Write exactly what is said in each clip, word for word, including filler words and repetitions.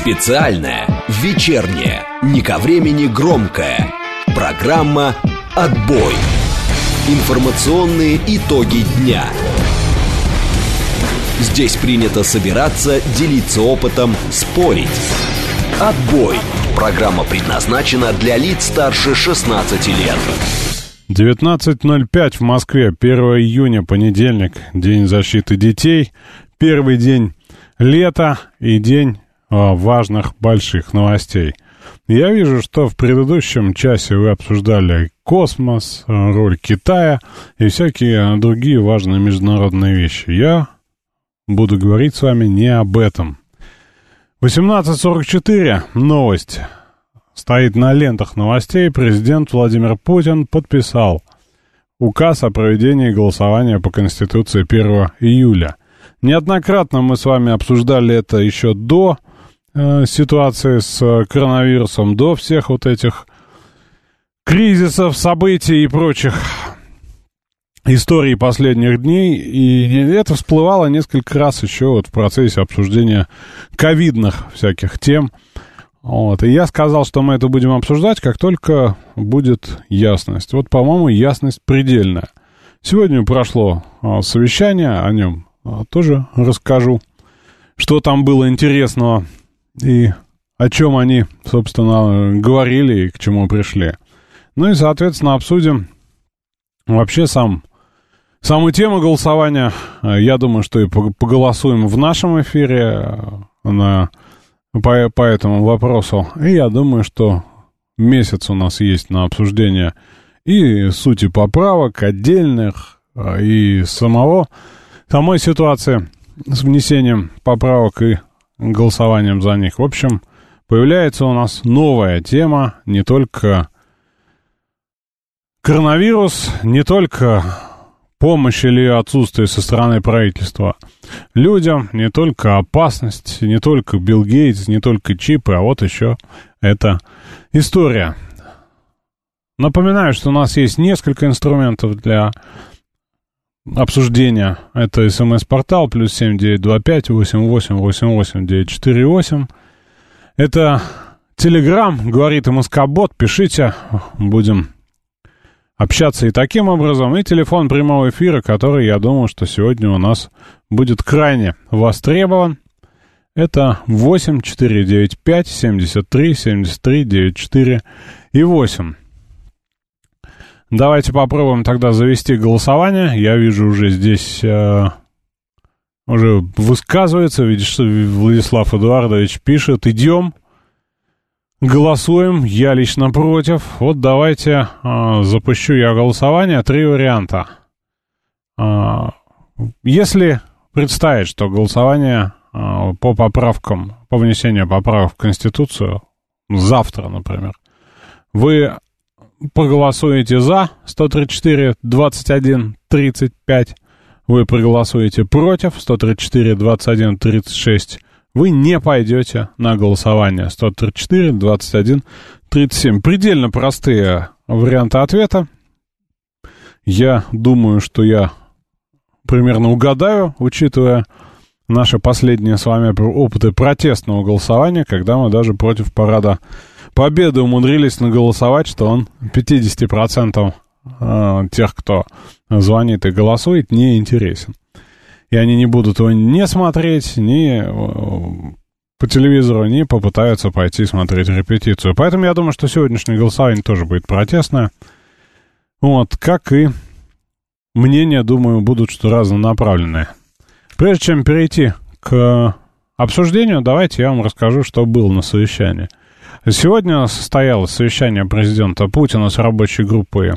Специальная, вечерняя, не ко времени громкая программа «Отбой». Информационные итоги дня. Здесь принято собираться, делиться опытом, спорить. «Отбой». Программа предназначена для лиц старше шестнадцати лет. девятнадцать ноль пять в Москве, первого июня, понедельник, День защиты детей, первый день лета и день о, важных больших новостей. Я вижу, что в предыдущем часе вы обсуждали космос, роль Китая и всякие другие важные международные вещи. Я буду говорить с вами не об этом. восемнадцать сорок четыре, новость. Стоит на лентах новостей. Президент Владимир Путин подписал указ о проведении голосования по Конституции первого июля. Неоднократно мы с вами обсуждали это еще до э, ситуации с коронавирусом, до всех вот этих кризисов, событий и прочих историй последних дней. И это всплывало несколько раз еще вот в процессе обсуждения ковидных всяких тем. Вот. И я сказал, что мы это будем обсуждать, как только будет ясность. Вот, по-моему, ясность предельная. Сегодня прошло а, совещание, о нем а, тоже расскажу, что там было интересного и о чем они, собственно, говорили и к чему пришли. Ну и, соответственно, обсудим вообще сам, саму тему голосования. Я думаю, что и поголосуем в нашем эфире на... По, по этому вопросу. И я думаю, что месяц у нас есть на обсуждение и сути поправок отдельных, и самого, самой ситуации с внесением поправок и голосованием за них. В общем, появляется у нас новая тема, не только коронавирус, не только помощь или отсутствие со стороны правительства людям, не только опасность, не только Билл Гейтс, не только чипы, а вот еще эта история. Напоминаю, что у нас есть несколько инструментов для обсуждения. Это смс-портал плюс семь девять два пять восемь восемь восемь восемь девять четыре восемь. Это Телеграм, говорит МСК-бот, пишите, будем общаться и таким образом, и телефон прямого эфира, который, я думаю, что сегодня у нас будет крайне востребован. Это восемь четыре девять пять семьдесят три семьдесят три девяносто четыре и восемь. Давайте попробуем тогда завести голосование. Я вижу уже здесь э, уже высказывается, видишь, Владислав Эдуардович пишет: идем. Голосуем, я лично против. Вот давайте э, запущу я голосование. Три варианта. Э, если представить, что голосование э, по поправкам, по внесению поправок в Конституцию завтра, например, вы проголосуете за сто тридцать четыре двадцать один тридцать пять, вы проголосуете против сто тридцать четыре двадцать один тридцать шесть, вы не пойдете на голосование сто тридцать четыре двадцать один тридцать семь. Предельно простые варианты ответа. Я думаю, что я примерно угадаю, учитывая наши последние с вами опыты протестного голосования, когда мы даже против парада Победы умудрились наголосовать, что он пятьдесят процентов тех, кто звонит и голосует, не интересен. И они не будут его не смотреть, ни по телевизору, ни попытаются пойти смотреть репетицию. Поэтому я думаю, что сегодняшнее голосование тоже будет протестное. Вот, как и мнения, думаю, будут что разнонаправленные. Прежде чем перейти к обсуждению, давайте я вам расскажу, что было на совещании. Сегодня состоялось совещание президента Путина с рабочей группой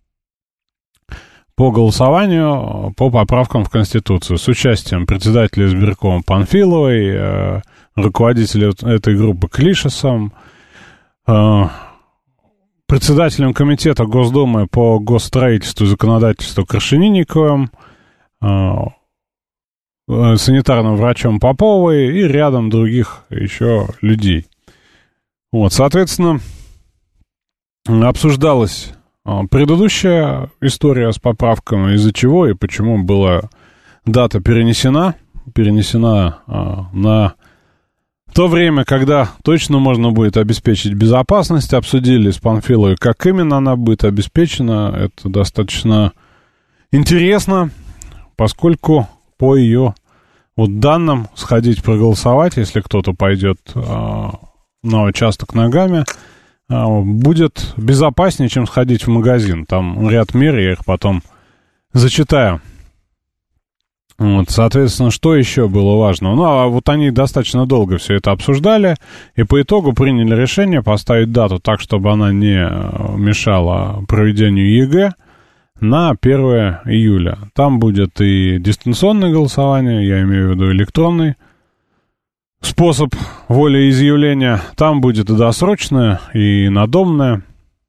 по голосованию по поправкам в Конституцию с участием председателя избиркома Панфиловой, э, руководителя этой группы Клишесом, э, председателем комитета Госдумы по госстроительству и законодательству Крашенинниковым, э, санитарным врачом Поповой и рядом других еще людей. Вот, соответственно, обсуждалась предыдущая история с поправками, из-за чего и почему была дата перенесена, перенесена а, на В то время, когда точно можно будет обеспечить безопасность, обсудили с Панфиловой, как именно она будет обеспечена. Это достаточно интересно, поскольку по ее вот данным сходить проголосовать, если кто-то пойдет э, на участок ногами, э, будет безопаснее, чем сходить в магазин. Там ряд мер, я их потом зачитаю. Вот, соответственно, что еще было важно? Ну, а вот они достаточно долго все это обсуждали, и по итогу приняли решение поставить дату так, чтобы она не мешала проведению ЕГЭ, на первое июля. Там будет и дистанционное голосование, я имею в виду электронный способ волеизъявления. Там будет и досрочное, и надомное,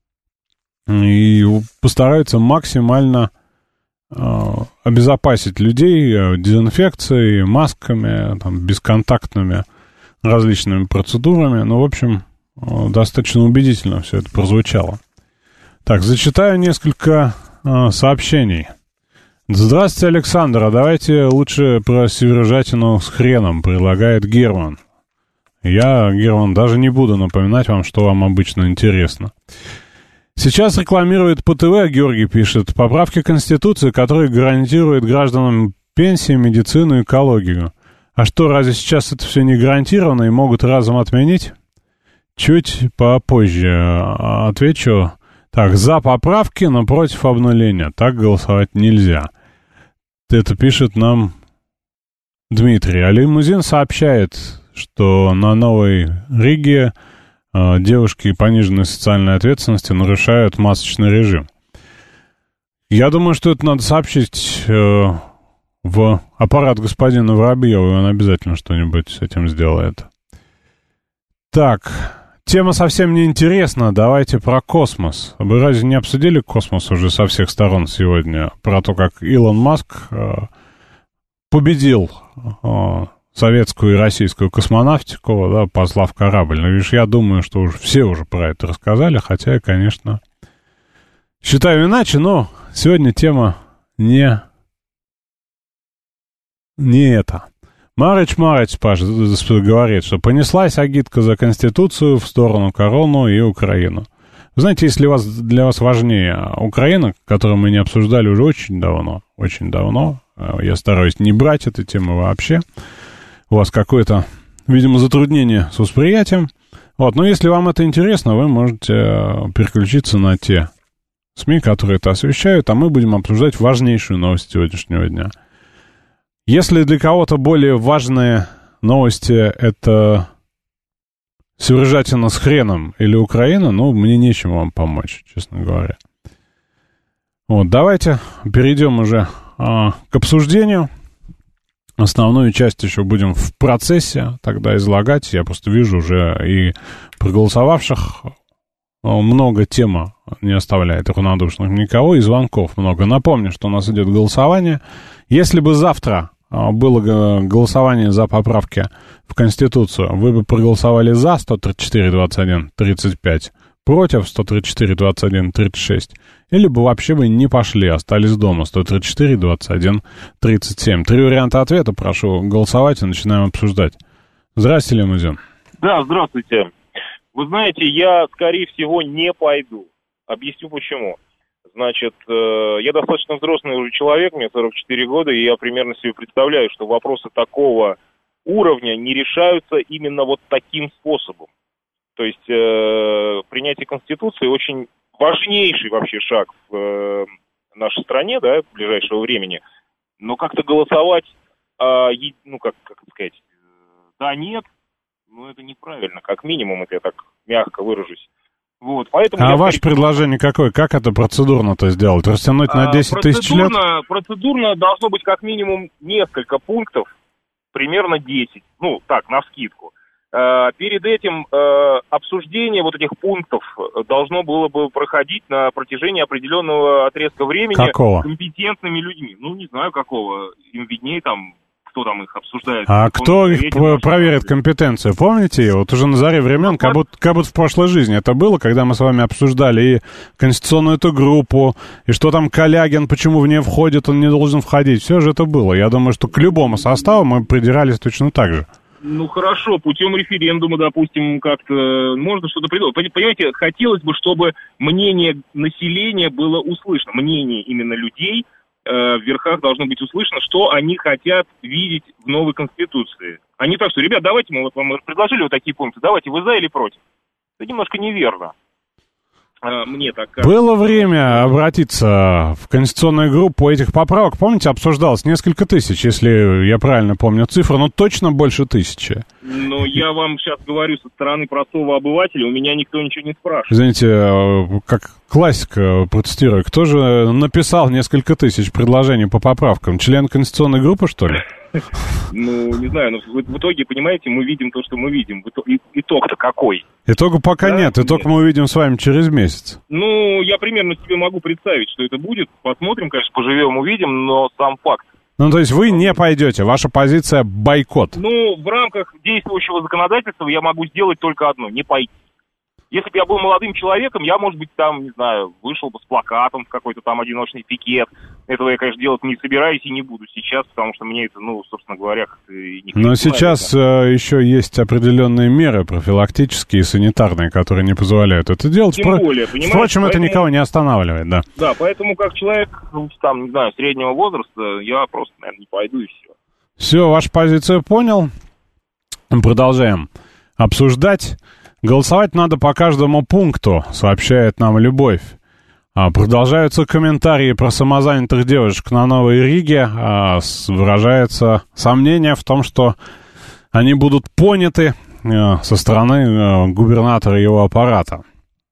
и постараются максимально обезопасить людей дезинфекцией, масками, там, бесконтактными различными процедурами. Ну, в общем, достаточно убедительно все это прозвучало. Так, зачитаю несколько э, сообщений. Здравствуйте, Александр, а давайте лучше про северожатину с хреном, предлагает Герман. Я, Герман, даже не буду напоминать вам, что вам обычно интересно. Сейчас рекламирует ПТВ, Георгий пишет, поправки Конституции, которые гарантируют гражданам пенсии, медицину и экологию. А что, разве сейчас это все не гарантировано и могут разом отменить? Чуть попозже отвечу. Так, за поправки, но против обнуления. Так голосовать нельзя. Это пишет нам Дмитрий. А Лимузин сообщает, что на Новой Риге девушки пониженной социальной ответственности нарушают масочный режим. Я думаю, что это надо сообщить э, в аппарат господина Воробьева, и он обязательно что-нибудь с этим сделает. Так, тема совсем не интересна, давайте про космос. Вы разве не обсудили космос уже со всех сторон сегодня? Про то, как Илон Маск э, победил э, советскую и российскую космонавтику, да, послав корабль. Но, видишь, я думаю, что уже все уже про это рассказали, хотя я, конечно, считаю иначе, но сегодня тема не, не эта. Марыч Марыч, Паш, говорит, что понеслась агитка за Конституцию в сторону корону и Украину. Вы знаете, если вас, для вас важнее Украина, которую мы не обсуждали уже очень давно, очень давно, я стараюсь не брать эту тему вообще, у вас какое-то, видимо, затруднение с восприятием. Вот, но если вам это интересно, вы можете переключиться на те СМИ, которые это освещают, а мы будем обсуждать важнейшую новость сегодняшнего дня. Если для кого-то более важные новости — это северожатина с хреном или Украина, ну, мне нечем вам помочь, честно говоря. Вот, давайте перейдем уже а, к обсуждению. Основную часть еще будем в процессе тогда излагать. Я просто вижу уже и проголосовавших много, тема не оставляет равнодушных никого, и звонков много. Напомню, что у нас идет голосование. Если бы завтра было голосование за поправки в Конституцию, вы бы проголосовали за сто тридцать четыре двадцать один тридцать пять, против сто тридцать четыре двадцать один тридцать шесть, или бы вообще бы не пошли, остались дома сто тридцать четыре двадцать один тридцать семь. Три варианта ответа, прошу голосовать и начинаем обсуждать. Здравствуйте, Лимузин. Да, здравствуйте. Вы знаете, я, скорее всего, не пойду. Объясню почему. Значит, я достаточно взрослый уже человек, мне сорок четыре года, и я примерно себе представляю, что вопросы такого уровня не решаются именно вот таким способом. То есть э, принятие Конституции очень важнейший вообще шаг в э, нашей стране, да, в ближайшего времени. Но как-то голосовать, э, е, ну, как, как сказать, э, да, нет, ну, это неправильно, как минимум, это я так мягко выражусь. Вот, поэтому а я, ваше скорее... предложение какое? Как это процедурно-то сделать? Растянуть на десять тысяч лет? Процедурно должно быть как минимум несколько пунктов, примерно десять, ну, так, навскидку. Перед этим э, обсуждение вот этих пунктов должно было бы проходить на протяжении определенного отрезка времени. Какого? Компетентными людьми. Ну, не знаю, какого. Им виднее там, кто там их обсуждает. А кто их этим, проверит компетенцию? Помните? Вот уже на заре времен, как будто, как будто в прошлой жизни это было, когда мы с вами обсуждали и конституционную эту группу, и что там Калягин, почему в нее входит, он не должен входить. Все же это было. Я думаю, что к любому составу мы придирались точно так же. Ну, хорошо, путем референдума, допустим, как-то можно что-то придумать. Понимаете, хотелось бы, чтобы мнение населения было услышано. Мнение именно людей э, в верхах должно быть услышано, что они хотят видеть в новой Конституции. А не так, что, ребят, давайте мы вот вам предложили вот такие пункты, давайте, вы за или против? Это немножко неверно. Мне так кажется. Было время обратиться в конституционную группу этих поправок. Помните, обсуждалось несколько тысяч, если я правильно помню цифру, но точно больше тысячи. Ну, я вам сейчас говорю со стороны простого обывателя, у меня никто ничего не спрашивает. Извините, как классика, протестирую, кто же написал несколько тысяч предложений по поправкам? Член конституционной группы, что ли? Ну, не знаю, но в итоге, понимаете, мы видим то, что мы видим. Итог-то какой? Итога пока да? нет, итог нет. Мы увидим с вами через месяц. Ну, я примерно себе могу представить, что это будет. Посмотрим, конечно, поживем, увидим, но сам факт. Ну, то есть вы не пойдете, ваша позиция бойкот? Ну, в рамках действующего законодательства я могу сделать только одно, не пойти. Если бы я был молодым человеком, я, может быть, там, не знаю, вышел бы с плакатом в какой-то там одиночный пикет. Этого я, конечно, делать не собираюсь и не буду сейчас, потому что мне это, ну, собственно говоря, как-то не... Но сейчас э, еще есть определенные меры профилактические и санитарные, которые не позволяют это делать. Тем Про... более, понимаете? Впрочем, поэтому... это никого не останавливает, да. Да, поэтому как человек, там, не знаю, среднего возраста, я просто, наверное, не пойду и все. Все, вашу позицию понял. Продолжаем обсуждать. Голосовать надо по каждому пункту, сообщает нам Любовь. А, продолжаются комментарии про самозанятых девушек на Новой Риге. А, с, выражается сомнение в том, что они будут поняты а, со стороны а, губернатора и его аппарата.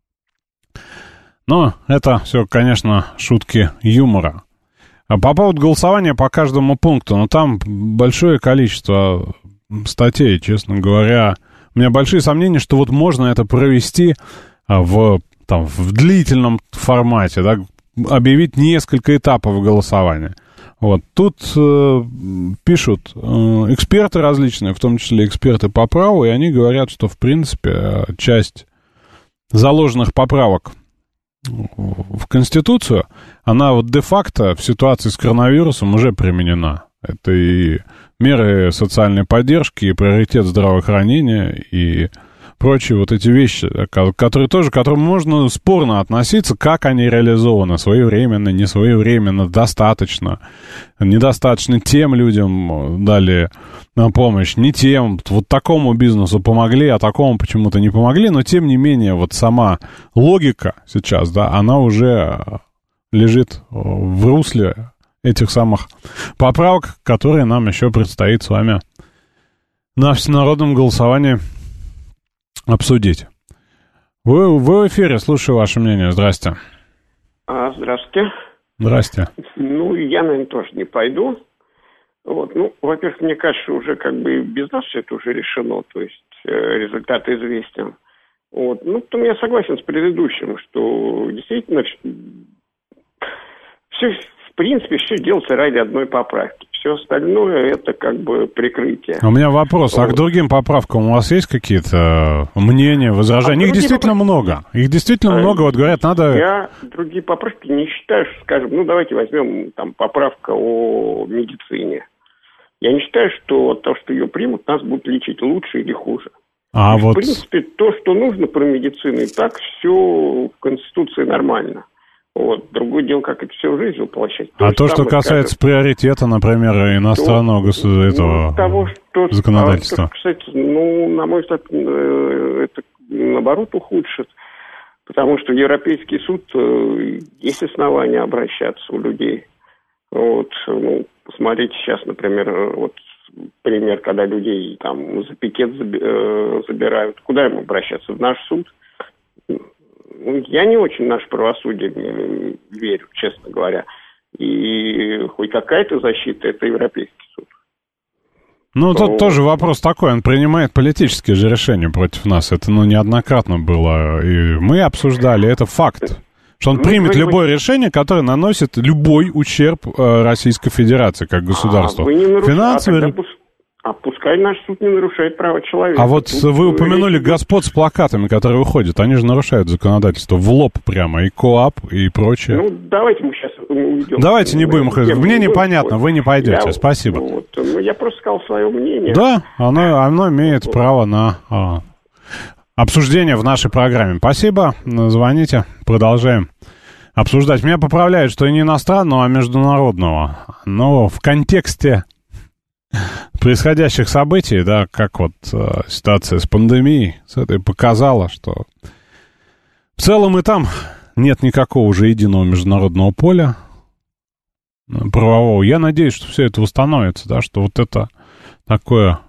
Но это все, конечно, шутки юмора. А по поводу голосования по каждому пункту, ну там большое количество статей, честно говоря. У меня большие сомнения, что вот можно это провести в, там, в длительном формате, да, объявить несколько этапов голосования. Вот. Тут э, пишут э, эксперты различные, в том числе эксперты по праву, и они говорят, что, в принципе, часть заложенных поправок в Конституцию, она вот де-факто в ситуации с коронавирусом уже применена. Это и меры социальной поддержки, и приоритет здравоохранения, и прочие вот эти вещи, которые тоже, к которым можно спорно относиться, как они реализованы, своевременно, не своевременно, достаточно, недостаточно тем людям дали помощь, не тем, вот такому бизнесу помогли, а такому почему-то не помогли, но тем не менее вот сама логика сейчас, да, она уже лежит в русле этих самых поправок, которые нам еще предстоит с вами на всенародном голосовании обсудить. Вы, вы в эфире, слушаю ваше мнение. Здрасте. А, здравствуйте. Здрасте. Ну, я, наверное, тоже не пойду. Вот, ну, во-первых, мне кажется, уже как бы без нас все это уже решено, то есть э, результат известен. Вот, ну, потом я согласен с предыдущим, что действительно все... В принципе, все делается ради одной поправки. Все остальное это как бы прикрытие. У меня вопрос. Вот. А к другим поправкам у вас есть какие-то мнения, возражения? А Их действительно поправки... много. Их действительно а, много. Вот говорят, надо... Я другие поправки не считаю, что, скажем, ну давайте возьмем там поправка о медицине. Я не считаю, что то, что ее примут, нас будут лечить лучше или хуже. А в вот... принципе, то, что нужно про медицину, и так все в Конституции нормально. Вот. Другое дело, как это все в жизнь воплощать. То а то, что касается скажем, приоритета, например, иностранного государства, этого ну, того, что, законодательства. А, то, кстати, ну, на мой взгляд, это наоборот ухудшит. Потому что в Европейский суд есть основания обращаться у людей. Вот, ну, посмотрите сейчас, например, вот пример, когда людей там за пикет забирают. Куда им обращаться? В наш суд? Я не очень в наше правосудие верю, честно говоря. И хоть какая-то защита, это Европейский суд. Ну, тут вот. Тоже вопрос такой. Он принимает политические же решения против нас. Это, ну, неоднократно было. И мы обсуждали. Это факт. Что он ну, примет вы, любое вы... решение, которое наносит любой ущерб э, Российской Федерации как государству. А, вы не наруш... Финансовый... а, тогда, А пускай наш суд не нарушает права человека. А вот Тут вы упомянули речь... господ с плакатами, которые выходят. Они же нарушают законодательство в лоб прямо. И КоАП, и прочее. Ну, давайте мы сейчас уйдем. Давайте не будем. Я, Мне я, непонятно, вот, вы не пойдете. я, Спасибо. Вот, ну, я просто сказал свое мнение. Да, оно, оно имеет вот. право на а, обсуждение в нашей программе. Спасибо. Звоните. Продолжаем обсуждать. Меня поправляют, что и не иностранного, а международного. Но в контексте происходящих событий, да, как вот э, ситуация с пандемией, с этой показала, что в целом и там нет никакого уже единого международного поля правового. Я надеюсь, что все это восстановится, да, что вот это такое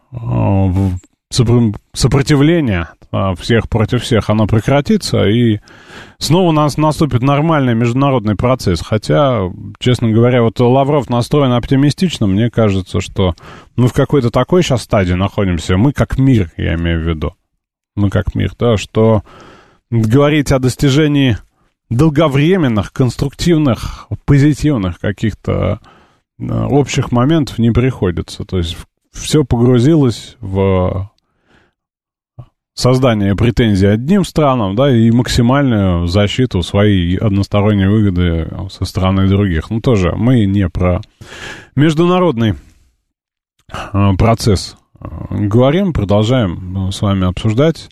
э, сопротивление э, всех против всех, оно прекратится, и снова у нас наступит нормальный международный процесс. Хотя, честно говоря, вот Лавров настроен оптимистично. Мне кажется, что мы в какой-то такой сейчас стадии находимся. Мы как мир, я имею в виду. Мы как мир, да, что говорить о достижении долговременных, конструктивных, позитивных каких-то общих моментов не приходится. То есть все погрузилось в создание претензий одним странам, да, и максимальную защиту своей односторонней выгоды со стороны других. Ну, тоже мы не про международный процесс говорим, продолжаем с вами обсуждать.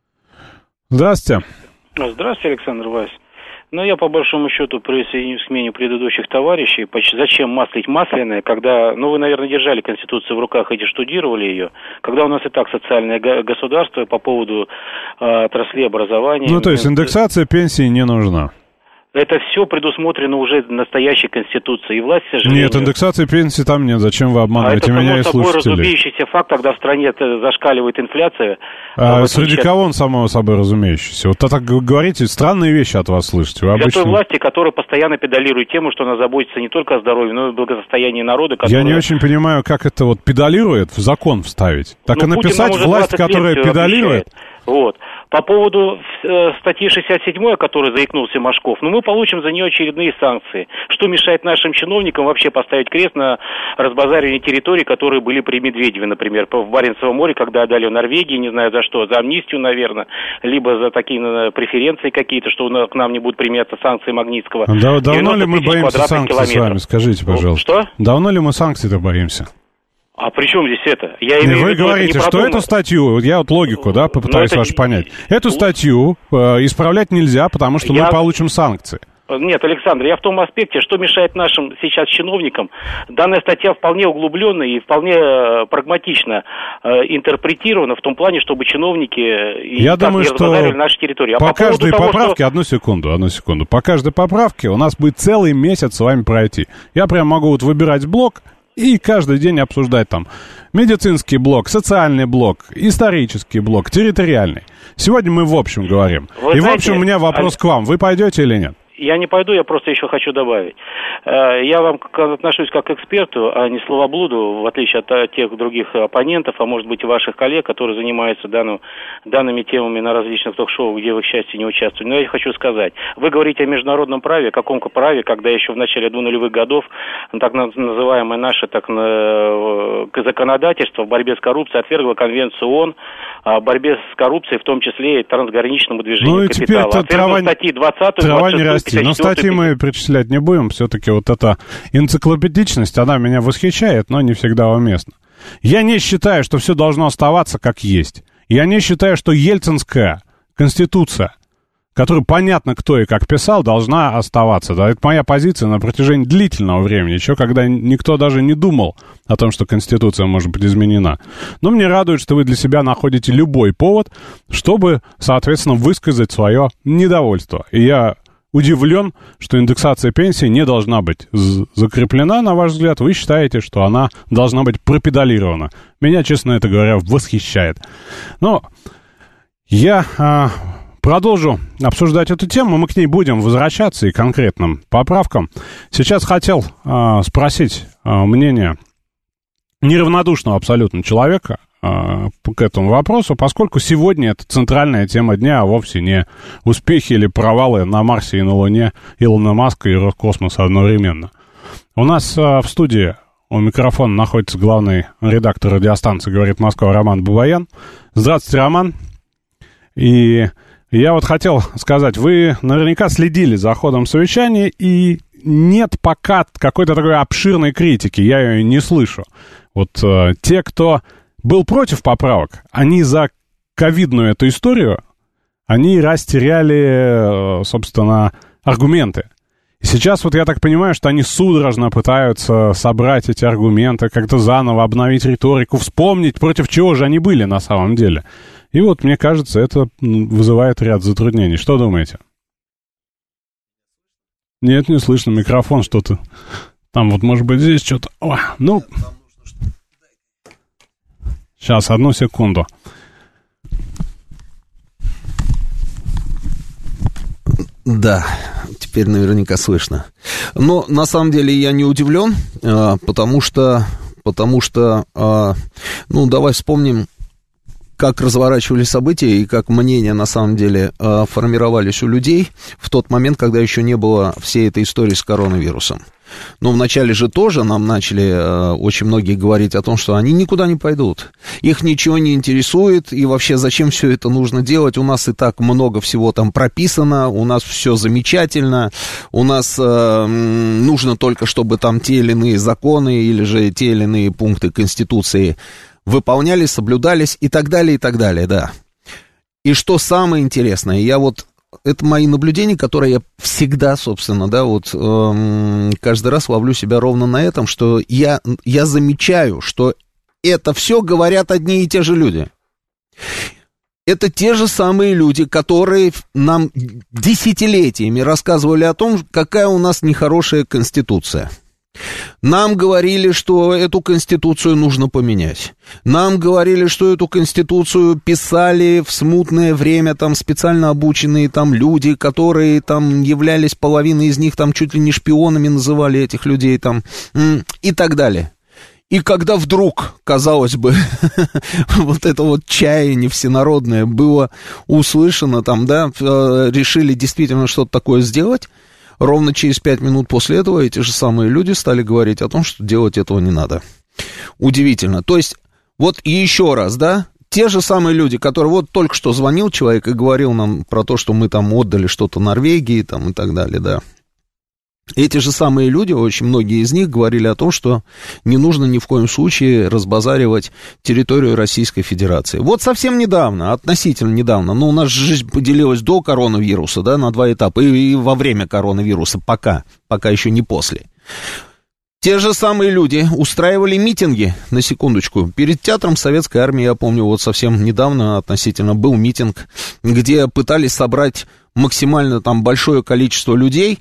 Здравствуйте. Здравствуйте, Александр Вась. Ну, я по большому счету присоединюсь к мнению предыдущих товарищей. Зачем маслить масляное, когда, ну, вы, наверное, держали Конституцию в руках и штудировали ее, когда у нас и так социальное государство по поводу э, отраслей образования. Ну, то есть индексация пенсии не нужна. Это все предусмотрено уже настоящей Конституцией. И власть, к сожалению... Нет, индексации пенсии там нет. Зачем вы обманываете а меня и слушателей? Это, само собой, разумеющийся факт, когда в стране зашкаливает инфляция. А среди сейчас... кого он, само собой разумеющийся? Вот так говорите, странные вещи от вас слышите. Вы Для обычно... той власти, которая постоянно педалирует тему, что она заботится не только о здоровье, но и о благосостоянии народа. Который... Я не очень понимаю, как это вот педалирует, в закон вставить. Так ну, и написать власть, которая педалирует. Вот. По поводу э, статьи шестьдесят семь, о которой заикнулся Машков, ну, мы получим за нее очередные санкции. Что мешает нашим чиновникам вообще поставить крест на разбазаривание территорий, которые были при Медведеве, например, в Баренцевом море, когда отдали в Норвегии, не знаю за что, за амнистию, наверное, либо за такие ну, преференции какие-то, что к нам не будут применяться санкции Магнитского. Да, давно ли мы боимся санкций километров. С вами? Скажите, пожалуйста. Что? Давно ли мы санкций-то боимся? А при чем здесь это? Я имею Вы в виду, говорите, это что эту статью, я вот логику, да, попытаюсь вашу понять. Эту статью э, исправлять нельзя, потому что я... мы получим санкции. Нет, Александр, я в том аспекте, что мешает нашим сейчас чиновникам. Данная статья вполне углубленно и вполне э, прагматично э, интерпретирована в том плане, чтобы чиновники и я думаю, не что разбазарили наши территории. А по, по каждой того, поправке, что... одну секунду, одну секунду, по каждой поправке у нас будет целый месяц с вами пройти. Я прям могу вот выбирать блок и каждый день обсуждать там медицинский блок, социальный блок, исторический блок, территориальный. Сегодня мы в общем говорим. Вы и знаете, в общем у меня вопрос а... к вам. Вы пойдете или нет? Я не пойду, я просто еще хочу добавить. Я вам отношусь как к эксперту, а не словоблуду, в отличие от тех других оппонентов, а может быть и ваших коллег, которые занимаются данным, данными темами на различных ток-шоу, где вы, к счастью, не участвуете. Но я хочу сказать, вы говорите о международном праве, о каком-то праве, когда еще в начале двухнулевых годов так называемое наше так, законодательство в борьбе с коррупцией отвергло Конвенцию ООН о борьбе с коррупцией, в том числе и трансграничному движению ну, капитала. Отвергло статьи двадцать, двадцать шесть, но статьи мы перечислять не будем. Все-таки вот эта энциклопедичность, она меня восхищает, но не всегда уместна. Я не считаю, что все должно оставаться как есть. Я не считаю, что Ельцинская конституция, которую понятно, кто и как писал, должна оставаться. Да, это моя позиция на протяжении длительного времени, еще когда никто даже не думал о том, что конституция может быть изменена. Но мне радует, что вы для себя находите любой повод, чтобы, соответственно, высказать свое недовольство. И я удивлен, что индексация пенсии не должна быть закреплена, на ваш взгляд. Вы считаете, что она должна быть пропедалирована. Меня, честно это говоря, восхищает. Но я а, продолжу обсуждать эту тему. Мы к ней будем возвращаться и к конкретным поправкам. Сейчас хотел а, спросить а, мнение неравнодушного абсолютно человека к этому вопросу, поскольку сегодня это центральная тема дня, а вовсе не успехи или провалы на Марсе и на Луне Илона Маска и Роскосмоса одновременно. У нас в студии У микрофона находится главный редактор радиостанции «Говорит Москва» Роман Бабаян. Здравствуйте, Роман. И я вот хотел сказать, вы наверняка следили за ходом совещания, и нет пока какой-то такой обширной критики, я ее не слышу. Вот э, те, кто был против поправок, они за ковидную эту историю, они растеряли, э, собственно, аргументы. И сейчас вот я так понимаю, что они судорожно пытаются собрать эти аргументы, как-то заново обновить риторику, вспомнить, против чего же они были на самом деле. И вот, мне кажется, это вызывает ряд затруднений. Что думаете? Нет, не слышно, микрофон что-то. Там вот, может быть, здесь что-то... О, ну... Сейчас, одну секунду. Да, теперь наверняка слышно. Но на самом деле я не удивлен, потому что, потому что, ну, давай вспомним, как разворачивались события и как мнения на самом деле формировались у людей в тот момент, когда еще не было всей этой истории с коронавирусом. Но вначале же тоже нам начали э, очень многие говорить о том, что они никуда не пойдут, их ничего не интересует, и вообще зачем все это нужно делать, у нас и так много всего там прописано, у нас все замечательно, у нас э, нужно только, чтобы там те или иные законы или же те или иные пункты Конституции выполнялись, соблюдались и так далее, и так далее, да. И что самое интересное, я вот... Это мои наблюдения, которые я всегда, собственно, да, вот э, каждый раз ловлю себя ровно на этом, что я, я замечаю, что это все говорят одни и те же люди. Это те же самые люди, которые нам десятилетиями рассказывали о том, какая у нас нехорошая конституция. Нам говорили, что эту конституцию нужно поменять. Нам говорили, что эту конституцию писали в смутное время там специально обученные там люди, которые там являлись, половина из них там чуть ли не шпионами называли этих людей там и так далее. И когда вдруг, казалось бы, вот это вот чаяние всенародное было услышано там, да, решили действительно что-то такое сделать, ровно через пять минут после этого эти же самые люди стали говорить о том, что делать этого не надо. Удивительно. То есть, вот еще раз, да, те же самые люди, которые вот только что звонил человек и говорил нам про то, что мы там отдали что-то Норвегии там и так далее, да. Эти же самые люди, очень многие из них говорили о том, что не нужно ни в коем случае разбазаривать территорию Российской Федерации. Вот совсем недавно, относительно недавно, но у нас жизнь поделилась до коронавируса, да, на два этапа, и, и во время коронавируса, пока, пока еще не после. Те же самые люди устраивали митинги, на секундочку, перед театром Советской Армии, я помню, вот совсем недавно относительно был митинг, где пытались собрать максимально там большое количество людей.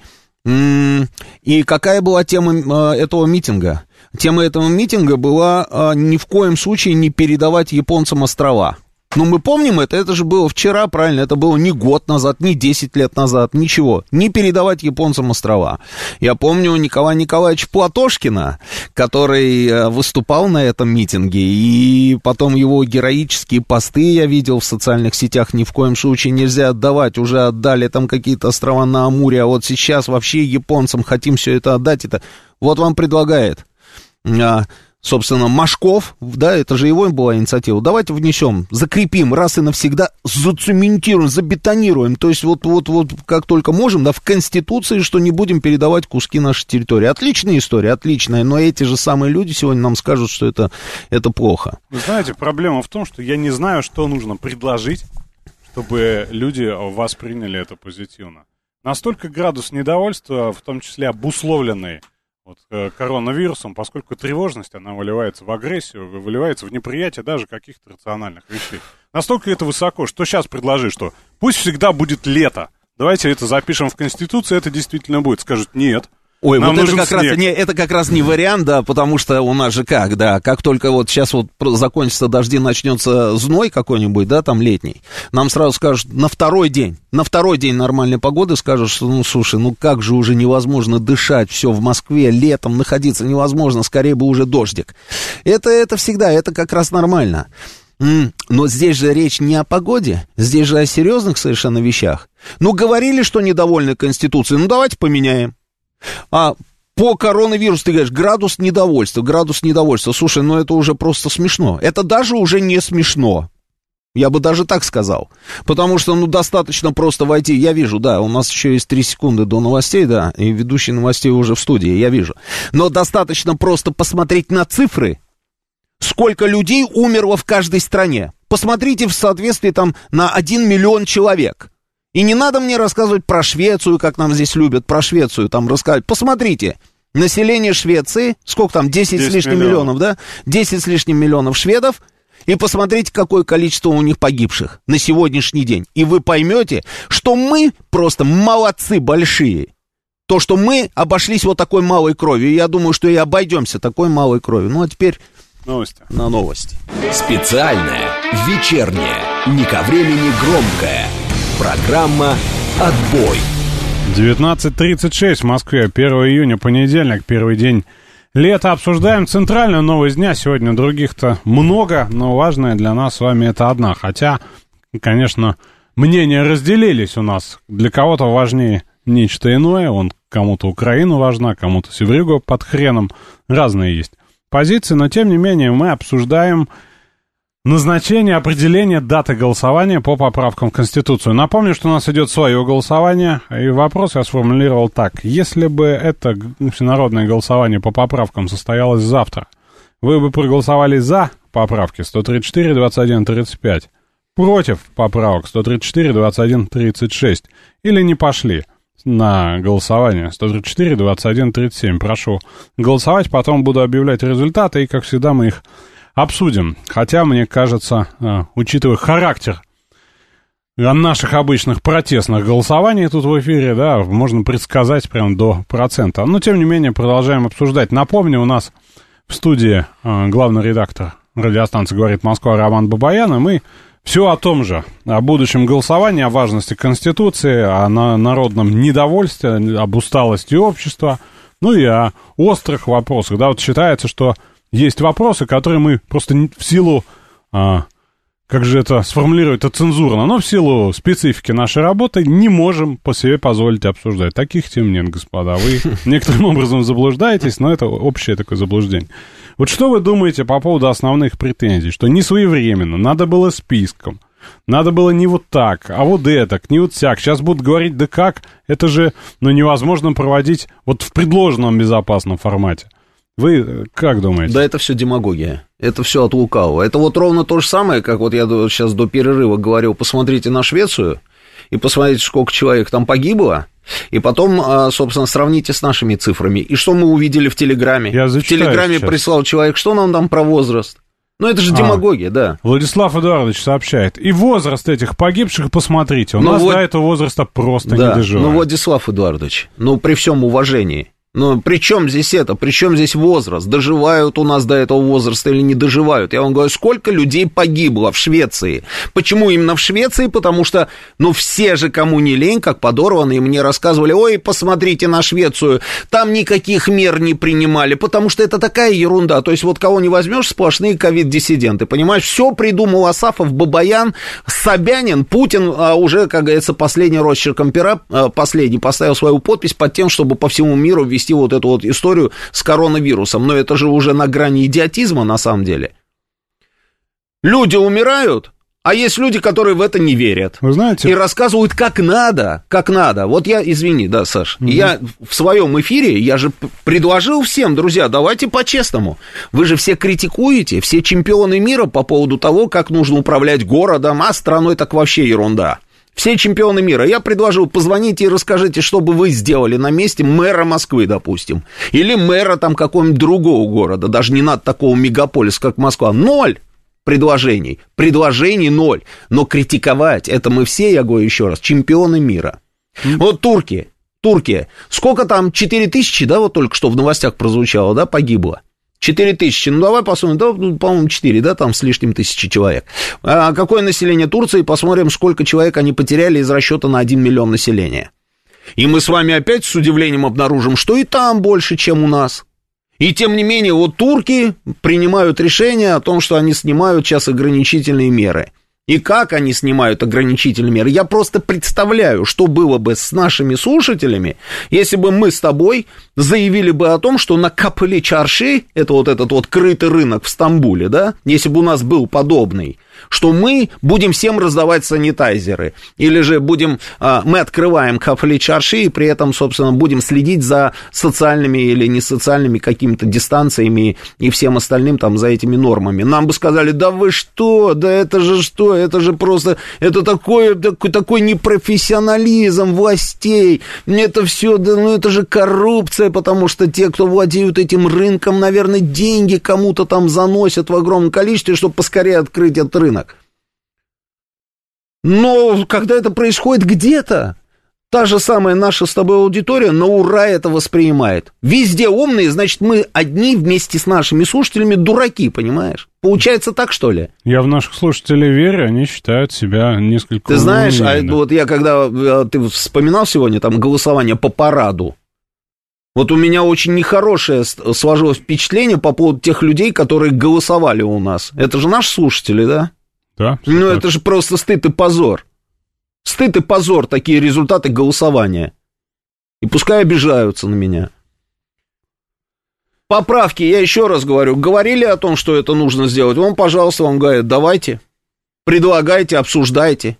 И какая была тема этого митинга? Тема этого митинга была ни в коем случае не передавать японцам острова. Ну, мы помним это, это же было вчера, правильно, это было не год назад, не десять лет назад, ничего, не передавать японцам острова. Я помню Николая Николаевича Платошкина, который выступал на этом митинге, и потом его героические посты я видел в социальных сетях, ни в коем случае нельзя отдавать, уже отдали там какие-то острова на Амуре, а вот сейчас вообще японцам хотим все это отдать, это вот вам предлагает... Собственно, Машков, да, это же его была инициатива. Давайте внесем, закрепим раз и навсегда, зацементируем, забетонируем. То есть вот, вот, вот как только можем, да, в Конституции, что не будем передавать куски нашей территории. Отличная история, отличная, но эти же самые люди сегодня нам скажут, что это, это плохо. Вы знаете, проблема в том, что я не знаю, что нужно предложить, чтобы люди восприняли это позитивно. Настолько градус недовольства, в том числе обусловленный вот, коронавирусом, поскольку тревожность, она выливается в агрессию, выливается в неприятие даже каких-то рациональных вещей. Настолько это высоко, что сейчас предложи, что пусть всегда будет лето, давайте это запишем в Конституцию, это действительно будет. Скажут, нет. Ой, нам вот это как, раз, не, это как раз не вариант, да, потому что у нас же как, да, как только вот сейчас вот закончатся дожди, начнется зной какой-нибудь, да, там летний, нам сразу скажут на второй день, на второй день нормальной погоды скажут, что, ну, слушай, ну как же уже невозможно дышать, все, в Москве летом находиться невозможно, скорее бы уже дождик. Это, это всегда, это как раз нормально. Но здесь же речь не о погоде, здесь же о серьезных совершенно вещах. Ну, говорили, что недовольны Конституцией, ну, давайте поменяем. А По коронавирусу, ты говоришь, градус недовольства, градус недовольства. Слушай, ну это уже просто смешно. Это даже уже не смешно. Я бы даже так сказал. Потому что, ну, достаточно просто войти. Я вижу, да, у нас еще есть три секунды до новостей, да, и ведущий новостей уже в студии, я вижу. Но достаточно просто посмотреть на цифры, сколько людей умерло в каждой стране. Посмотрите в соответствии там на один миллион человек. И не надо мне рассказывать про Швецию, как нам здесь любят, про Швецию там рассказывать. Посмотрите, население Швеции, сколько там, десять с лишним миллионов, да? десять с лишним миллионов шведов. И посмотрите, какое количество у них погибших на сегодняшний день. И вы поймете, что мы просто молодцы большие. То, что мы обошлись вот такой малой кровью. И я думаю, что и обойдемся такой малой кровью. Ну, а теперь новости. На новости. Специальная, вечерняя, не ко времени громкая. Программа «Отбой». девятнадцать тридцать шесть в Москве, первого июня, понедельник, первый день лета. Обсуждаем центральную новость дня. Сегодня других-то много, но важная для нас с вами это одна. Хотя, конечно, мнения разделились у нас. Для кого-то важнее нечто иное. Он кому-то Украина важна, кому-то Севрюга под хреном. Разные есть позиции, но тем не менее мы обсуждаем назначение, определение даты голосования по поправкам в Конституцию. Напомню, что у нас идет свое голосование, и вопрос я сформулировал так. Если бы это всенародное голосование по поправкам состоялось завтра, вы бы проголосовали за поправки сто тридцать четыре, двадцать один, тридцать пять, против поправок сто тридцать четыре, двадцать один, тридцать шесть, или не пошли на голосование сто тридцать четыре, двадцать один, тридцать семь. Прошу голосовать, потом буду объявлять результаты, и, как всегда, мы их обсудим. Хотя, мне кажется, учитывая характер наших обычных протестных голосований тут в эфире, да, можно предсказать прям до процента. Но, тем не менее, продолжаем обсуждать. Напомню, у нас в студии главный редактор радиостанции «Говорит Москва» Роман Бабаян, и мы все о том же, о будущем голосовании, о важности Конституции, о народном недовольстве, об усталости общества, ну и о острых вопросах. Да, вот считается, что есть вопросы, которые мы просто в силу, а, как же это сформулировать, это цензурно, но в силу специфики нашей работы не можем по себе позволить обсуждать. Таких тем нет, господа. Вы некоторым образом заблуждаетесь, но это общее такое заблуждение. Вот что вы думаете по поводу основных претензий? Что не своевременно, надо было списком, надо было не вот так, а вот это, не вот сяк. Сейчас будут говорить, да как, это же ну, невозможно проводить вот в предложенном безопасном формате. Вы как думаете? Да это все демагогия, это все от лукавого. Это вот ровно то же самое, как вот я сейчас до перерыва говорил, посмотрите на Швецию и посмотрите, сколько человек там погибло, и потом, собственно, сравните с нашими цифрами. И что мы увидели в Телеграме? Я в Телеграме сейчас прислал человек, что нам там про возраст? Ну, это же демагогия, а, да. Владислав Эдуардович сообщает. И возраст этих погибших, посмотрите, у ну нас вот, до этого возраста просто да, не доживает. Ну, Владислав Эдуардович, ну, при всем уважении. Ну, при чем здесь это? При чем здесь возраст? Доживают у нас до этого возраста или не доживают? Я вам говорю, сколько людей погибло в Швеции? Почему именно в Швеции? Потому что, ну, все же, кому не лень, как подорванные, мне рассказывали, ой, посмотрите на Швецию, там никаких мер не принимали, потому что это такая ерунда. То есть, вот кого не возьмешь, сплошные ковид-диссиденты, понимаешь? Все придумал Асафов, Бабаян, Собянин, Путин, а уже, как говорится, последний росчерком пера, последний, поставил свою подпись под тем, чтобы по всему миру ввести вот эту вот историю с коронавирусом. Но это же уже на грани идиотизма, на самом деле. Люди умирают, а есть люди, которые в это не верят. Вы знаете... И рассказывают, как надо, как надо. Вот я, извини, да, Саш, угу. я в своем эфире, я же предложил всем, друзья, давайте по-честному. Вы же все критикуете, все чемпионы мира по поводу того, как нужно управлять городом, а страной так вообще ерунда. Все чемпионы мира. Я предложил, позвоните и расскажите, что бы вы сделали на месте мэра Москвы, допустим. Или мэра там какого-нибудь другого города. Даже не надо такого мегаполиса, как Москва. Ноль предложений. Предложений ноль. Но критиковать, это мы все, я говорю еще раз, чемпионы мира. Mm-hmm. Вот турки. Турки. Сколько там? четыре тысячи, да, вот только что в новостях прозвучало, да, погибло. четыре тысячи, ну давай посмотрим, да, ну, по-моему, четыре, да, там с лишним тысячи человек. А какое население Турции, посмотрим, сколько человек они потеряли из расчета на один миллион населения. И мы с вами опять с удивлением обнаружим, что и там больше, чем у нас. И тем не менее, вот турки принимают решение о том, что они снимают сейчас ограничительные меры. и как они снимают ограничительные меры. Я просто представляю, что было бы с нашими слушателями, если бы мы с тобой заявили бы о том, что на Капли-Чарши, это вот этот вот крытый рынок в Стамбуле, да, если бы у нас был подобный, что мы будем всем раздавать санитайзеры, или же будем, а, мы открываем Капли-Чарши и при этом, собственно, будем следить за социальными или несоциальными какими-то дистанциями и всем остальным там за этими нормами. Нам бы сказали, да вы что, да это же что, это же просто, это такой, такой, такой непрофессионализм властей, это все, да, ну это же коррупция, потому что те, кто владеют этим рынком, наверное, деньги кому-то там заносят в огромном количестве, чтобы поскорее открыть этот рынок. Но когда это происходит где-то, та же самая наша с тобой аудитория на ура это воспринимает. Везде умные, значит, мы одни вместе с нашими слушателями дураки, понимаешь? Получается так, что ли? Я в наших слушателей верю, они считают себя несколько... Ты знаешь, умными, а да. Вот я когда, ты вспоминал сегодня там голосование по параду, вот у меня очень нехорошее сложилось впечатление по поводу тех людей, которые голосовали у нас. Это же наши слушатели, да? Да. Ну, это же просто стыд и позор. Стыд и позор, такие результаты голосования. И пускай обижаются на меня. Поправки, я еще раз говорю, говорили о том, что это нужно сделать. Он, пожалуйста, вам говорит, давайте, предлагайте, обсуждайте.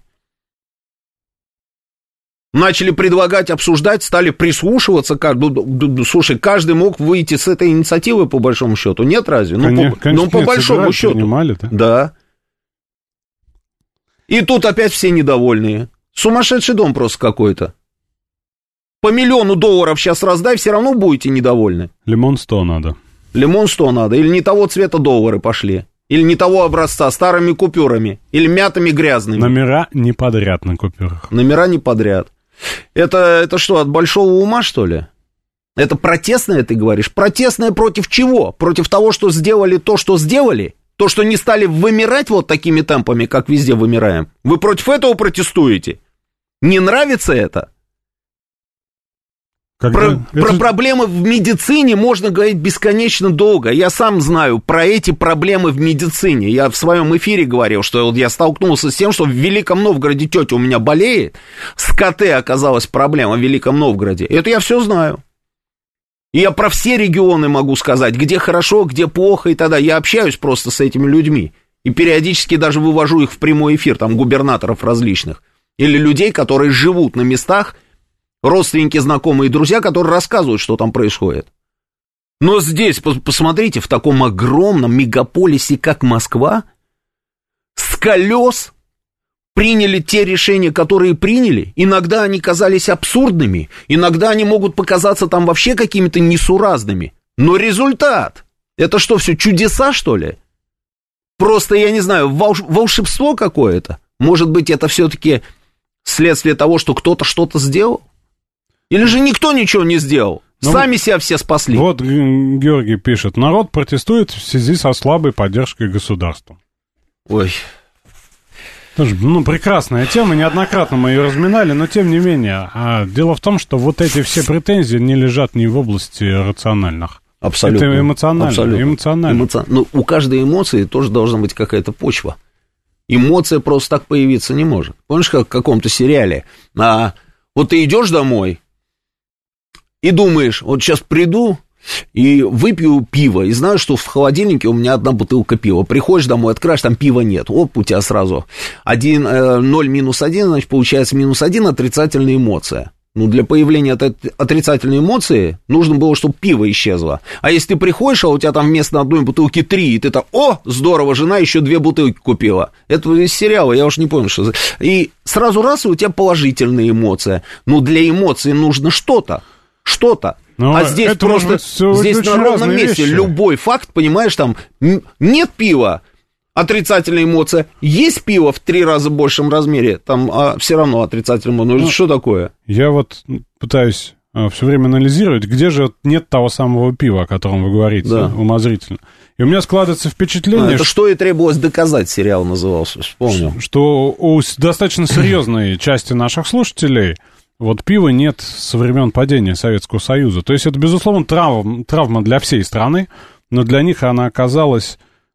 Начали предлагать, обсуждать, стали прислушиваться. Слушай, каждый мог выйти с этой инициативы, по большому счету. Нет, разве? Ну, конечно, по, конечно, ну, по нет, большому счету. Принимали, да? Да. И тут опять все недовольные. Сумасшедший дом просто какой-то. По миллиону долларов сейчас раздай, все равно будете недовольны. Лимон сто надо. Лимон сто надо. Или не того цвета доллары пошли. Или не того образца, старыми купюрами. Или мятыми грязными. Номера не подряд на купюрах. Номера не подряд. Это, это что, от большого ума, что ли? Это протестное, ты говоришь? Протестное против чего? Против того, что сделали то, что сделали? То, что не стали вымирать вот такими темпами, как везде вымираем. Вы против этого протестуете? Не нравится это? Когда... Про, это... про проблемы в медицине можно говорить бесконечно долго. Я сам знаю про эти проблемы в медицине. Я в своем эфире говорил, что вот я столкнулся с тем, что в Великом Новгороде тетя у меня болеет. С КТ оказалась проблема в Великом Новгороде. Это я все знаю. И я про все регионы могу сказать, где хорошо, где плохо, и тогда я общаюсь просто с этими людьми. И периодически даже вывожу их в прямой эфир, там, губернаторов различных. Или людей, которые живут на местах, родственники, знакомые и друзья, которые рассказывают, что там происходит. Но здесь, посмотрите, в таком огромном мегаполисе, как Москва, с колес приняли те решения, которые приняли. Иногда они казались абсурдными, иногда они могут показаться там вообще какими-то несуразными. Но результат, это что, все чудеса, что ли? Просто, я не знаю, волш- волшебство какое-то? Может быть, это все-таки следствие того, что кто-то что-то сделал? Или же никто ничего не сделал? Ну, сами себя все спасли. Вот Георгий пишет, народ протестует в связи со слабой поддержкой государства. Ой. Тоже, ну, прекрасная тема, неоднократно мы ее разминали, но тем не менее. А дело в том, что вот эти все претензии не лежат не в области рациональных. Абсолютно. Это эмоционально. Абсолютно. эмоционально. Эмоци... Ну, у каждой эмоции тоже должна быть какая-то почва. Эмоция просто так появиться не может. Помнишь, как в каком-то сериале? А, вот ты идешь домой и думаешь, вот сейчас приду и выпью пиво, и знаю, что в холодильнике у меня одна бутылка пива. Приходишь домой, открываешь, там пива нет. Оп, у тебя сразу один, ноль минус один, значит, получается минус один, отрицательная эмоция. Ну, для появления этой отрицательной эмоции нужно было, чтобы пиво исчезло. А если ты приходишь, а у тебя там вместо одной бутылки три, и ты так, о, здорово, жена еще две бутылки купила. Это из сериала, я уж не помню, что... И сразу раз, и у тебя положительная эмоция. Ну, для эмоций нужно что-то, что-то. Но а здесь просто, здесь на ровном месте вещи. Любой факт, понимаешь, там, нет пива, отрицательная эмоция, есть пиво в три раза большем размере, там а все равно отрицательная эмоция. Ну, что такое? Я вот пытаюсь а, все время анализировать, где же нет того самого пива, о котором вы говорите, да. Умозрительно. И у меня складывается впечатление... А, это что и требовалось доказать, сериал назывался, вспомнил. Что у достаточно серьезной части наших слушателей... Вот пива нет со времен падения Советского Союза. То есть это, безусловно, травма, травма для всей страны, но для них она оказалась,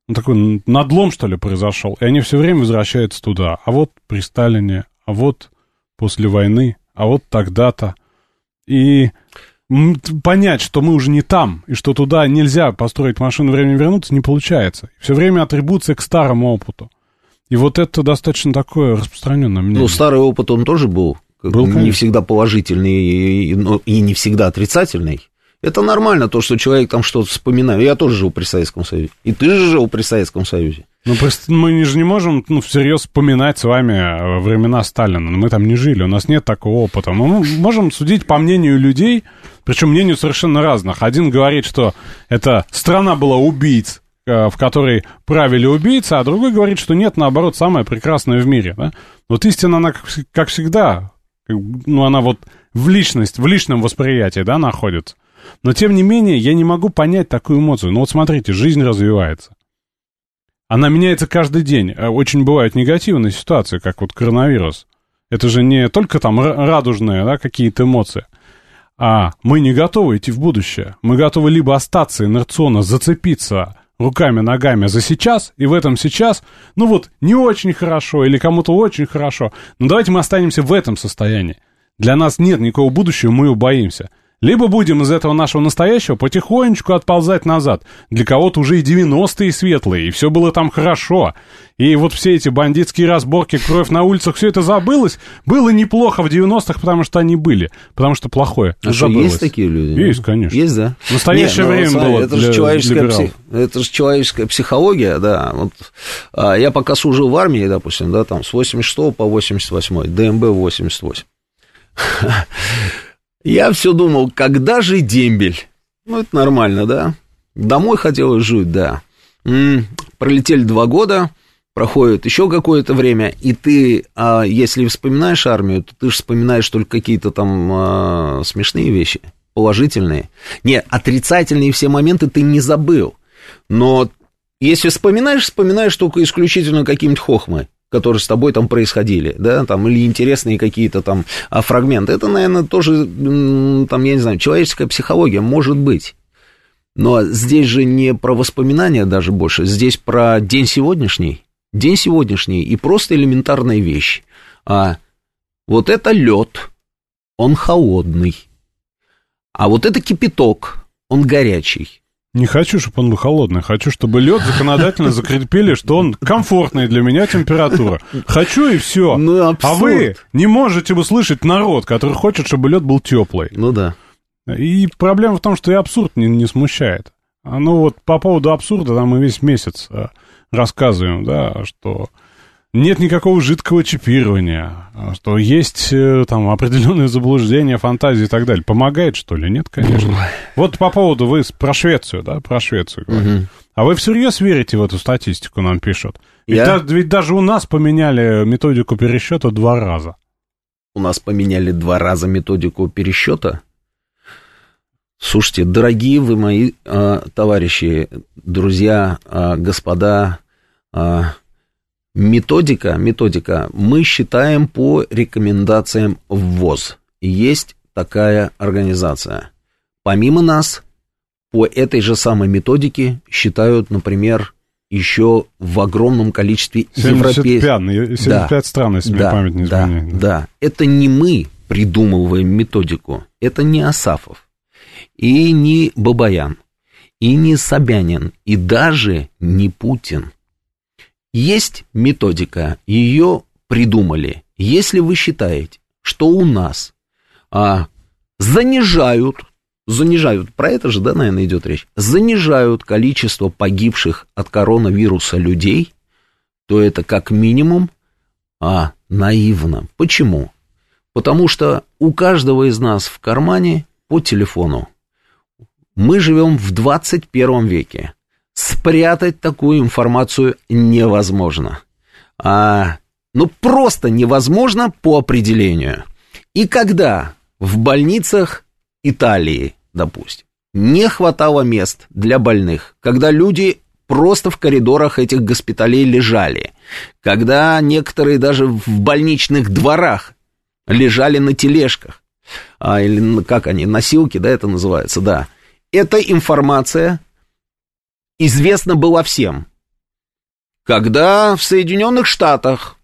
ну, такой надлом, что ли, произошел. И они все время возвращаются туда. А вот при Сталине, а вот после войны, а вот тогда-то. И понять, что мы уже не там, и что туда нельзя построить машину времени вернуться, не получается. Все время атрибуция к старому опыту. И вот это достаточно такое распространенное мнение. Ну, старый опыт, он тоже был, был не всегда положительный и, и, и не всегда отрицательный. Это нормально, то, что человек там что-то вспоминает. Я тоже жил при Советском Союзе. И ты же жил при Советском Союзе. Ну, просто мы же не можем, ну, всерьез вспоминать с вами времена Сталина. Мы там не жили, у нас нет такого опыта. Но мы можем судить по мнению людей, причем мнению совершенно разных. Один говорит, что это страна была убийц, в которой правили убийцы, а другой говорит, что нет, наоборот, самое прекрасное в мире. Да? Вот истина, она, как, как всегда, ну, она вот в личность, в личном восприятии, да, находится. Но, тем не менее, я не могу понять такую эмоцию. Ну, вот смотрите, жизнь развивается. Она меняется каждый день. Очень бывают негативные ситуации, как вот коронавирус. Это же не только там радужные, да, какие-то эмоции. А мы не готовы идти в будущее. Мы готовы либо остаться инерционно, зацепиться руками, ногами за сейчас, и в этом сейчас, ну вот, не очень хорошо, или кому-то очень хорошо. Но давайте мы останемся в этом состоянии. Для нас нет никакого будущего, мы его боимся. Либо будем из этого нашего настоящего потихонечку отползать назад. Для кого-то уже и девяностые светлые, и все было там хорошо. И вот все эти бандитские разборки, кровь на улицах, все это забылось. Было неплохо в девяностых, потому что они были. Потому что плохое а забылось. Что, есть такие люди? Есть, конечно. Есть, да? Настоящее Не, время ну, было это для же человеческая пси... Это же человеческая психология, да. Вот, а, я пока служил в армии, допустим, да, там, с восемьдесят шестого по восемьдесят восьмой, ДМБ восемьдесят восемь. Я все думал, когда же дембель? Ну, это нормально, да? Домой хотелось жить, да. М-м, пролетели два года, проходит еще какое-то время, и ты, а, если вспоминаешь армию, то ты же вспоминаешь только какие-то там а, смешные вещи, положительные. Не, отрицательные все моменты ты не забыл. Но если вспоминаешь, вспоминаешь только исключительно какие-нибудь хохмы, которые с тобой там происходили, да, там, или интересные какие-то там фрагменты. Это, наверное, тоже, там, я не знаю, человеческая психология, может быть. Но здесь же не про воспоминания даже больше, здесь про день сегодняшний, день сегодняшний и просто элементарная вещь. А вот это лед, он холодный, а вот это кипяток, он горячий. Не хочу, чтобы он был холодный. Хочу, чтобы лед законодательно закрепили, что он комфортный для меня температура. Хочу и все. Ну, абсурд. А вы не можете услышать народ, который хочет, чтобы лед был теплый. Ну да. И проблема в том, что и абсурд не, не смущает. Ну вот по поводу абсурда, да, мы весь месяц рассказываем, да, что нет никакого жидкого чипирования, что есть там определенные заблуждения, фантазии и так далее. Помогает, что ли? Нет, конечно. Вот по поводу, вы про Швецию, да, про Швецию говорите. Угу. А вы всерьез верите в эту статистику, нам пишут? Ведь, да, ведь даже у нас поменяли методику пересчета два раза. У нас поменяли два раза методику пересчета? Слушайте, дорогие вы мои э, товарищи, друзья, э, господа, э, Методика, методика, мы считаем по рекомендациям ВОЗ. Есть такая организация. Помимо нас, по этой же самой методике считают, например, еще в огромном количестве европейских... семьдесят пять стран, если да, мне память не изменяет. Да, да, это не мы придумываем методику, это не Асафов, и не Бабаян, и не Собянин, и даже не Путин. Есть методика, ее придумали. Если вы считаете, что у нас а, занижают, занижают, про это же, да, наверное, идет речь, занижают количество погибших от коронавируса людей, то это как минимум а, наивно. Почему? Потому что у каждого из нас в кармане по телефону. Мы живем в двадцать первом веке. Спрятать такую информацию невозможно. А, ну, просто невозможно по определению. И когда в больницах Италии, допустим, не хватало мест для больных, когда люди просто в коридорах этих госпиталей лежали, когда некоторые даже в больничных дворах лежали на тележках, а, или как они, носилки, да, это называется, да. Эта информация известна была всем. когда в Соединенных Штатах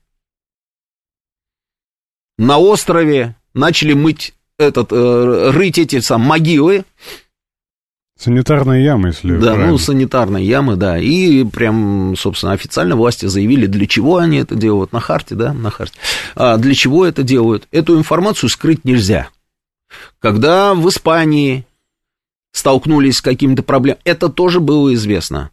на острове начали мыть этот, э, рыть эти сам, могилы. Санитарные ямы, если Да, правильно. ну, санитарные ямы, да. И прям, собственно, официально власти заявили, для чего они это делают. На харте, да, на харте. А для чего это делают? Эту информацию скрыть нельзя. Когда в Испании столкнулись с какими-то проблемами, это тоже было известно.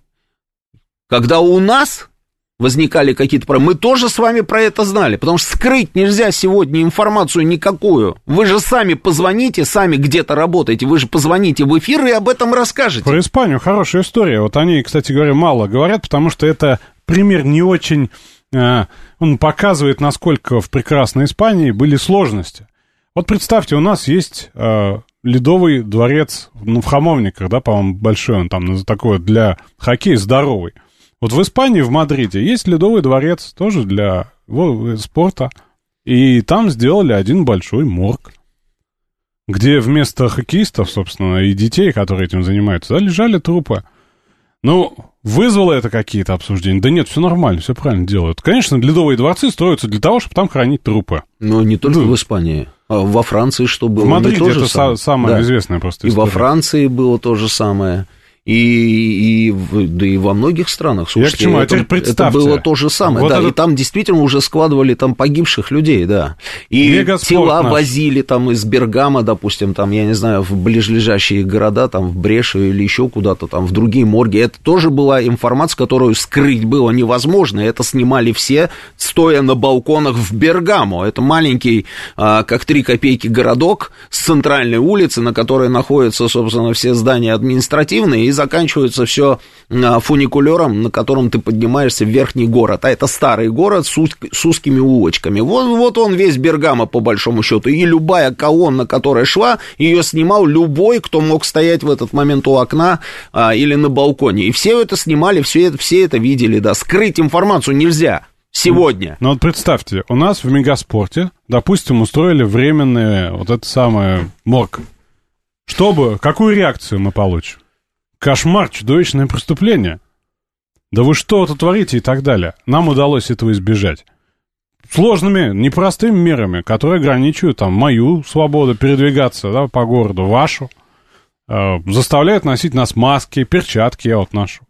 Когда у нас возникали какие-то проблемы, мы тоже с вами про это знали, потому что скрыть нельзя сегодня информацию никакую. Вы же сами позвоните, сами где-то работаете, вы же позвоните в эфир и об этом расскажете. Про Испанию хорошая история. Вот они, кстати говоря, мало говорят, потому что это пример не очень... Э, он показывает, насколько в прекрасной Испании были сложности. Вот представьте, у нас есть э, ледовый дворец, ну, в Хамовниках, да, по-моему, большой он там, такой для хоккея здоровый. Вот в Испании, в Мадриде, есть ледовый дворец, тоже для вот, спорта. И там сделали один большой морг, где вместо хоккеистов, собственно, и детей, которые этим занимаются, да, лежали трупы. Ну, вызвало это какие-то обсуждения? Да нет, все нормально, все правильно делают. Конечно, ледовые дворцы строятся для того, чтобы там хранить трупы. Но не только да. в Испании. А во Франции что было? В Мадриде это самое, самое да. известное просто история. И история. во Франции было то же самое. И, и, да и во многих странах, слушайте, Я к чему? А это, теперь представьте. это было то же самое, Вот да, этот... и там действительно уже складывали там погибших людей, да, и Мегаспорт тела наш. возили там из Бергама, допустим, там, я не знаю, в ближайшие города, там, в Брешу или еще куда-то, там, в другие морги, это тоже была информация, которую скрыть было невозможно, это снимали все, стоя на балконах в Бергамо, это маленький, а, как три копейки городок с центральной улицы, на которой находятся, собственно, все здания административные, и заканчиваются все фуникулером, на котором ты поднимаешься в верхний город. А это старый город с, уз... с узкими улочками. Вот, вот он весь Бергамо, по большому счету. И любая колонна, которая шла, ее снимал любой, кто мог стоять в этот момент у окна а, или на балконе. И все это снимали, все это, все это видели. Да. Скрыть информацию нельзя сегодня. Ну вот представьте, у нас в Мегаспорте, допустим, устроили временное вот это самое морг. Чтобы, какую реакцию мы получим? Кошмар, чудовищное преступление. Да вы что тут творите и так далее. Нам удалось этого избежать. Сложными, непростыми мерами, которые ограничивают там мою свободу передвигаться, да, по городу, вашу. Э, заставляют носить нас маски, перчатки, я вот ношу.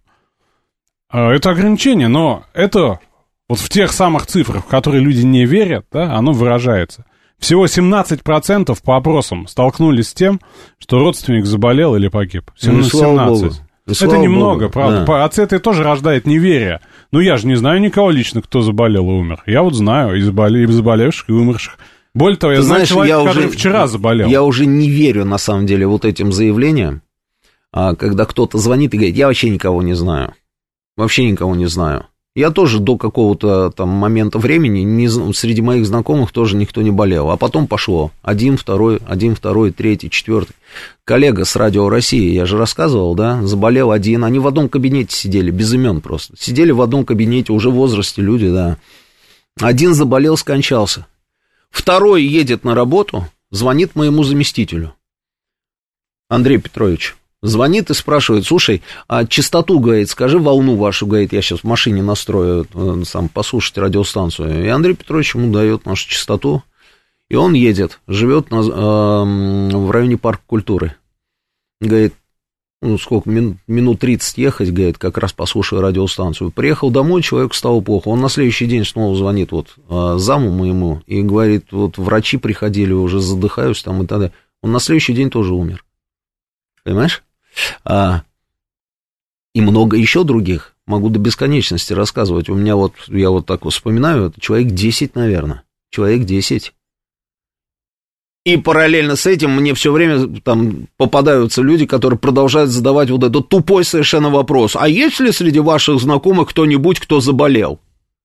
Э, это ограничение, но это вот в тех самых цифрах, в которые люди не верят, да, оно выражается. Всего семнадцать процентов по опросам столкнулись с тем, что родственник заболел или погиб. семнадцать. Ну, это немного, Богу. правда. Да. От этого тоже рождает неверие. Ну, я же не знаю никого лично, кто заболел и умер. Я вот знаю и, заболе... и заболевших, и умерших. Более того, я Ты знаю знаешь, человека, я который уже, вчера заболел. Я уже не верю, на самом деле, вот этим заявлениям, когда кто-то звонит и говорит, я вообще никого не знаю. Вообще никого не знаю. Я тоже до какого-то там момента времени не, среди моих знакомых тоже никто не болел. А потом пошло один, второй, один, второй, третий, четвертый. Коллега с Радио России, я же рассказывал, да, заболел один. Они в одном кабинете сидели, без имен просто. Сидели в одном кабинете, уже в возрасте люди, да. Один заболел, скончался. Второй едет на работу, звонит моему заместителю. Андрей Петрович. Звонит и спрашивает, слушай, а частоту, говорит, скажи волну вашу, говорит, я сейчас в машине настрою, сам послушать радиостанцию. И Андрей Петрович ему дает нашу частоту, и он едет, живет на, э, в районе парка культуры. Говорит, ну, сколько, мин, минут тридцать ехать, говорит, как раз послушаю радиостанцию. Приехал домой, человеку стало плохо. Он на следующий день снова звонит вот э, заму моему и говорит, вот врачи приходили, уже задыхаюсь там и так далее. Он на следующий день тоже умер. Понимаешь? А, и много еще других. Могу до бесконечности рассказывать. У меня вот, я вот так вот вспоминаю, это человек десять, наверное. Человек десять. И параллельно с этим мне все время там попадаются люди, которые продолжают задавать вот этот тупой совершенно вопрос. А есть ли среди ваших знакомых кто-нибудь, кто заболел?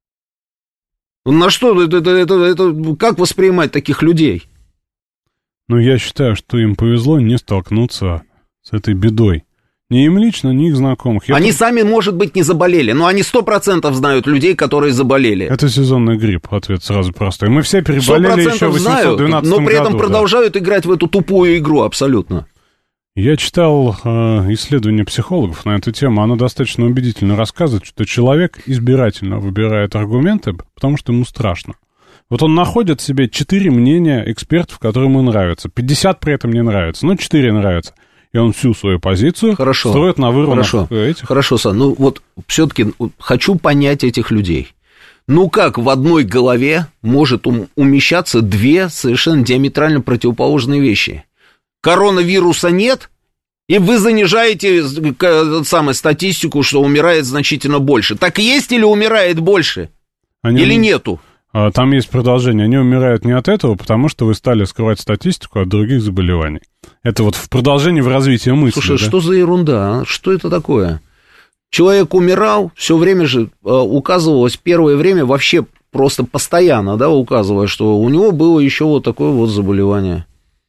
На что это, это, это, это как воспринимать таких людей? Ну, я считаю, что им повезло не столкнуться с этой бедой. Ни им лично, ни их знакомых. Я они тут... сами, может быть, не заболели, но они сто процентов знают людей, которые заболели. Это сезонный грипп, ответ сразу простой. Мы все переболели еще в восемьсот двенадцатом году. Но при этом да. продолжают играть в эту тупую игру абсолютно. Я читал э, исследования психологов на эту тему, оно достаточно убедительно рассказывает, что человек избирательно выбирает аргументы, потому что ему страшно. Вот он находит себе четыре мнения экспертов, которые ему нравятся, пятьдесят при этом не нравятся, но четыре нравятся. И он всю свою позицию Хорошо. строит на выровнях Хорошо. этих. Хорошо, Сан, ну вот все-таки хочу понять этих людей. Ну как в одной голове может умещаться две совершенно диаметрально противоположные вещи? Коронавируса нет, и вы занижаете самую статистику, что умирает значительно больше. Так есть или умирает больше? Они... Или нету? Там есть продолжение. Они умирают не от этого, потому что вы стали скрывать статистику от других заболеваний. Это вот в продолжении в развитии мысли. Слушай, да? Что за ерунда? А? Что это такое? Человек умирал, все время же указывалось, первое время вообще просто постоянно, да, указывая, что у него было еще вот такое вот заболевание.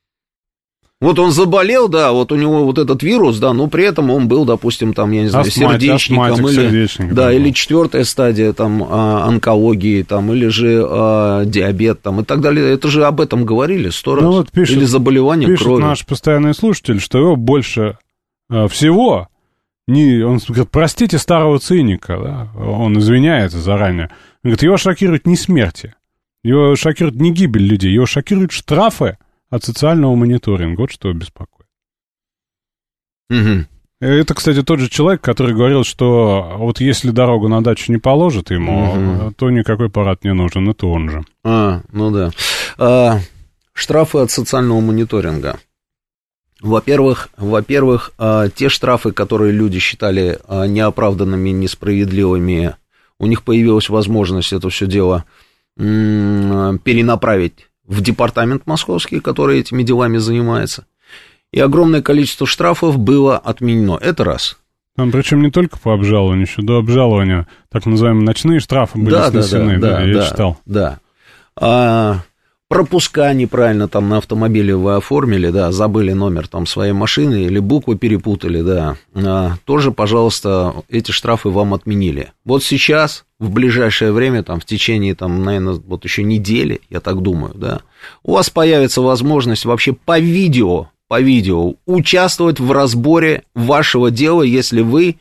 Вот он заболел, да, вот у него вот этот вирус, да, но при этом он был, допустим, там, я не знаю, Астмат, сердечником, или, сердечник, да, да, или четвертая стадия, там, онкологии, там, или же а, диабет, там, и так далее. Это же об этом говорили сто раз. Ну, вот пишет, или заболевание пишет крови. Наш постоянный слушатель, что его больше а, всего, не, он говорит, простите старого циника, да, он извиняется заранее. Он говорит, его шокирует не смерти, его шокирует не гибель людей, его шокируют штрафы от социального мониторинга. Вот что беспокоит. Угу. Это, кстати, тот же человек, который говорил, что вот если дорогу на дачу не положат ему, угу. то никакой парад не нужен. Это он же. А, ну да. А, штрафы от социального мониторинга. Во-первых, во-первых, а, те штрафы, которые люди считали а, неоправданными, несправедливыми, у них появилась возможность это все дело м- перенаправить в департамент московский, который этими делами занимается. И огромное количество штрафов было отменено. Это раз. Там причем не только по обжалованию, еще до обжалования так называемые ночные штрафы были да, снесены, да, да, да, да, я да, читал. Да. А, пропуска неправильно там на автомобиле вы оформили, да, забыли номер там своей машины или буквы перепутали, да, а, тоже, пожалуйста, эти штрафы вам отменили. Вот сейчас, в ближайшее время, там, в течение, там, наверное, вот еще недели, я так думаю, да, у вас появится возможность вообще по видео, по видео участвовать в разборе вашего дела, если вы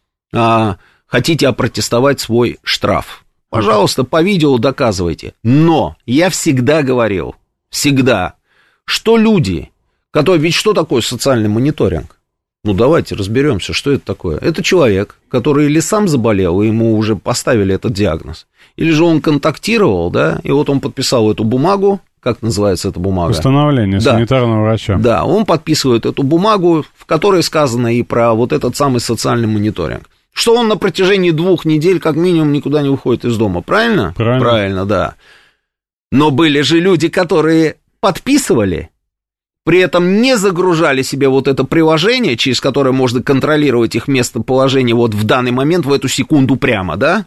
а, хотите опротестовать свой штраф. Пожалуйста, по видео доказывайте. Но я всегда говорил, всегда, что люди, которые... Ведь что такое социальный мониторинг? Ну, давайте разберемся, что это такое. Это человек, который или сам заболел, и ему уже поставили этот диагноз, или же он контактировал, да, и вот он подписал эту бумагу, как называется эта бумага? Установление да. санитарного врача. Да, он подписывает эту бумагу, в которой сказано и про вот этот самый социальный мониторинг. Что он на протяжении двух недель как минимум никуда не выходит из дома, правильно? Правильно. Правильно, да. Но были же люди, которые подписывали, при этом не загружали себе вот это приложение, через которое можно контролировать их местоположение вот в данный момент, в эту секунду прямо, да?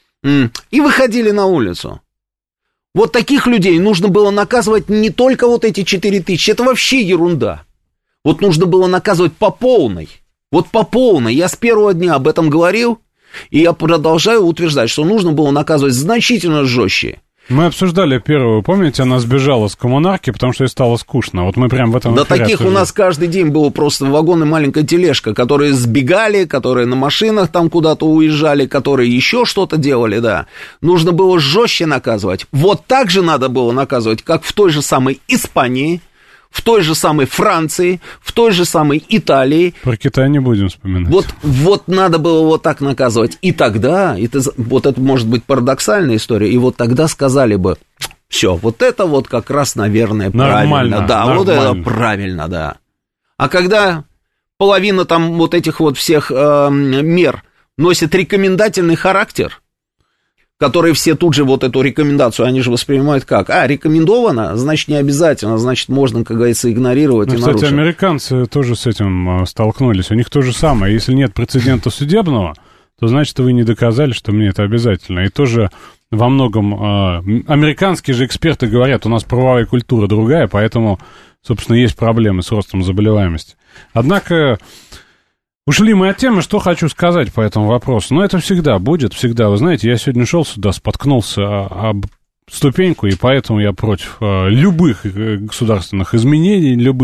И выходили на улицу. Вот таких людей нужно было наказывать не только вот эти четыре тысячи, это вообще ерунда. Вот нужно было наказывать по полной. Вот по полной. Я с первого дня об этом говорил, и я продолжаю утверждать, что нужно было наказывать значительно жестче. Мы обсуждали первую, помните, она сбежала с коммунарки, потому что ей стало скучно. Вот мы прям в этом... Да таких обсуждали. У нас каждый день было просто вагон и маленькая тележка, которые сбегали, которые на машинах там куда-то уезжали, которые еще что-то делали, да. Нужно было жестче наказывать. Вот так же надо было наказывать, как в той же самой Испании, в той же самой Франции, в той же самой Италии. Про Китай не будем вспоминать. Вот, вот надо было вот так наказывать. И тогда, это, вот это может быть парадоксальная история, и вот тогда сказали бы, все, вот это вот как раз, наверное, нормально, правильно. Да, нормально. Вот это правильно, да. А когда половина там вот этих вот всех э, мер носит рекомендательный характер, которые все тут же вот эту рекомендацию, они же воспринимают как? А, рекомендовано, значит, не обязательно, значит, можно, как говорится, игнорировать. Ну, и кстати, нарушить. Американцы тоже с этим столкнулись. У них то же самое. Если нет прецедента судебного, то значит, вы не доказали, что мне это обязательно. И тоже во многом э, американские же эксперты говорят, у нас правовая культура другая, поэтому, собственно, есть проблемы с ростом заболеваемости. Однако... Ушли мы от темы, что хочу сказать по этому вопросу. Но это всегда будет, всегда. Вы знаете, я сегодня шел сюда, споткнулся об ступеньку, и поэтому я против любых государственных изменений, любых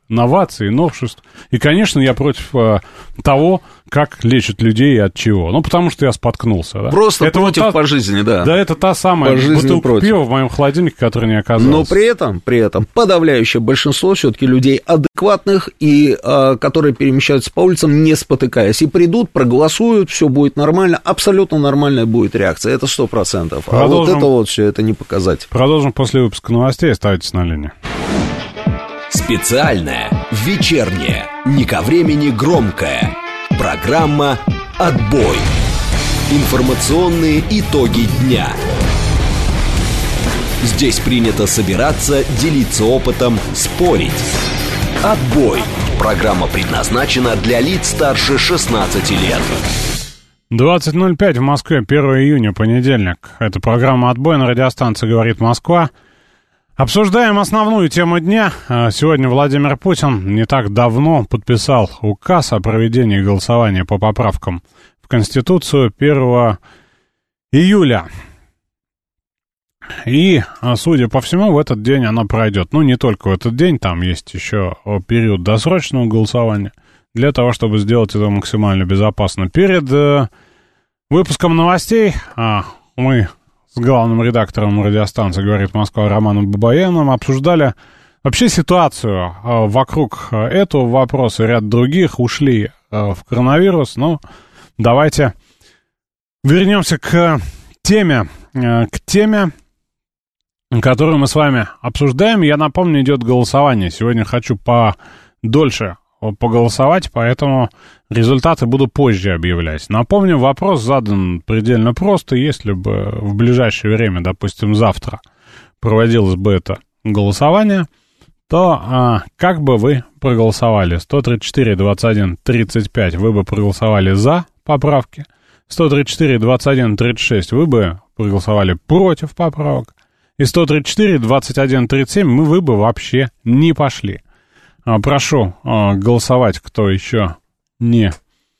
новаций, новшеств. И, конечно, я против э, того, как лечат людей и от чего. Ну, потому что я споткнулся. Да? Просто это против вот та, по жизни, да. Да, это та самая бутылка пива в моем холодильнике, которая не оказалась. Но при этом, при этом подавляющее большинство все-таки людей адекватных и э, которые перемещаются по улицам, не спотыкаясь. И придут, проголосуют, все будет нормально, абсолютно нормальная будет реакция. Это сто процентов. А вот это вот все, это не показатель. Продолжим после выпуска новостей. Оставайтесь на линии. Специальная, вечерняя, не ко времени громкая. Программа «Отбой». Информационные итоги дня. Здесь принято собираться, делиться опытом, спорить. «Отбой». Программа предназначена для лиц старше шестнадцати лет. двадцать ноль пять в Москве, первое июня, понедельник. Это программа «Отбой» на радиостанции «Говорит Москва». Обсуждаем основную тему дня. Сегодня Владимир Путин не так давно подписал указ о проведении голосования по поправкам в Конституцию первого июля. И, судя по всему, в этот день оно пройдет. Ну, не только в этот день, там есть еще период досрочного голосования, для того, чтобы сделать это максимально безопасно. Перед э, выпуском новостей а, мы с главным редактором радиостанции «Говорит Москва» Романом Бабаяном обсуждали вообще ситуацию э, вокруг этого вопроса, ряд других ушли э, в коронавирус. Ну, давайте вернемся к теме, э, к теме, которую мы с вами обсуждаем. Я напомню, идет голосование. Сегодня хочу подольше поголосовать, поэтому результаты буду позже объявлять. Напомню, вопрос задан предельно просто. Если бы в ближайшее время, допустим, завтра проводилось бы это голосование, то а, как бы вы проголосовали? сто тридцать четыре двадцать один тридцать пять вы бы проголосовали за поправки, сто тридцать четыре двадцать один тридцать шесть вы бы проголосовали против поправок, и сто тридцать четыре двадцать один тридцать семь мы вы бы вообще не пошли. Прошу голосовать, кто еще не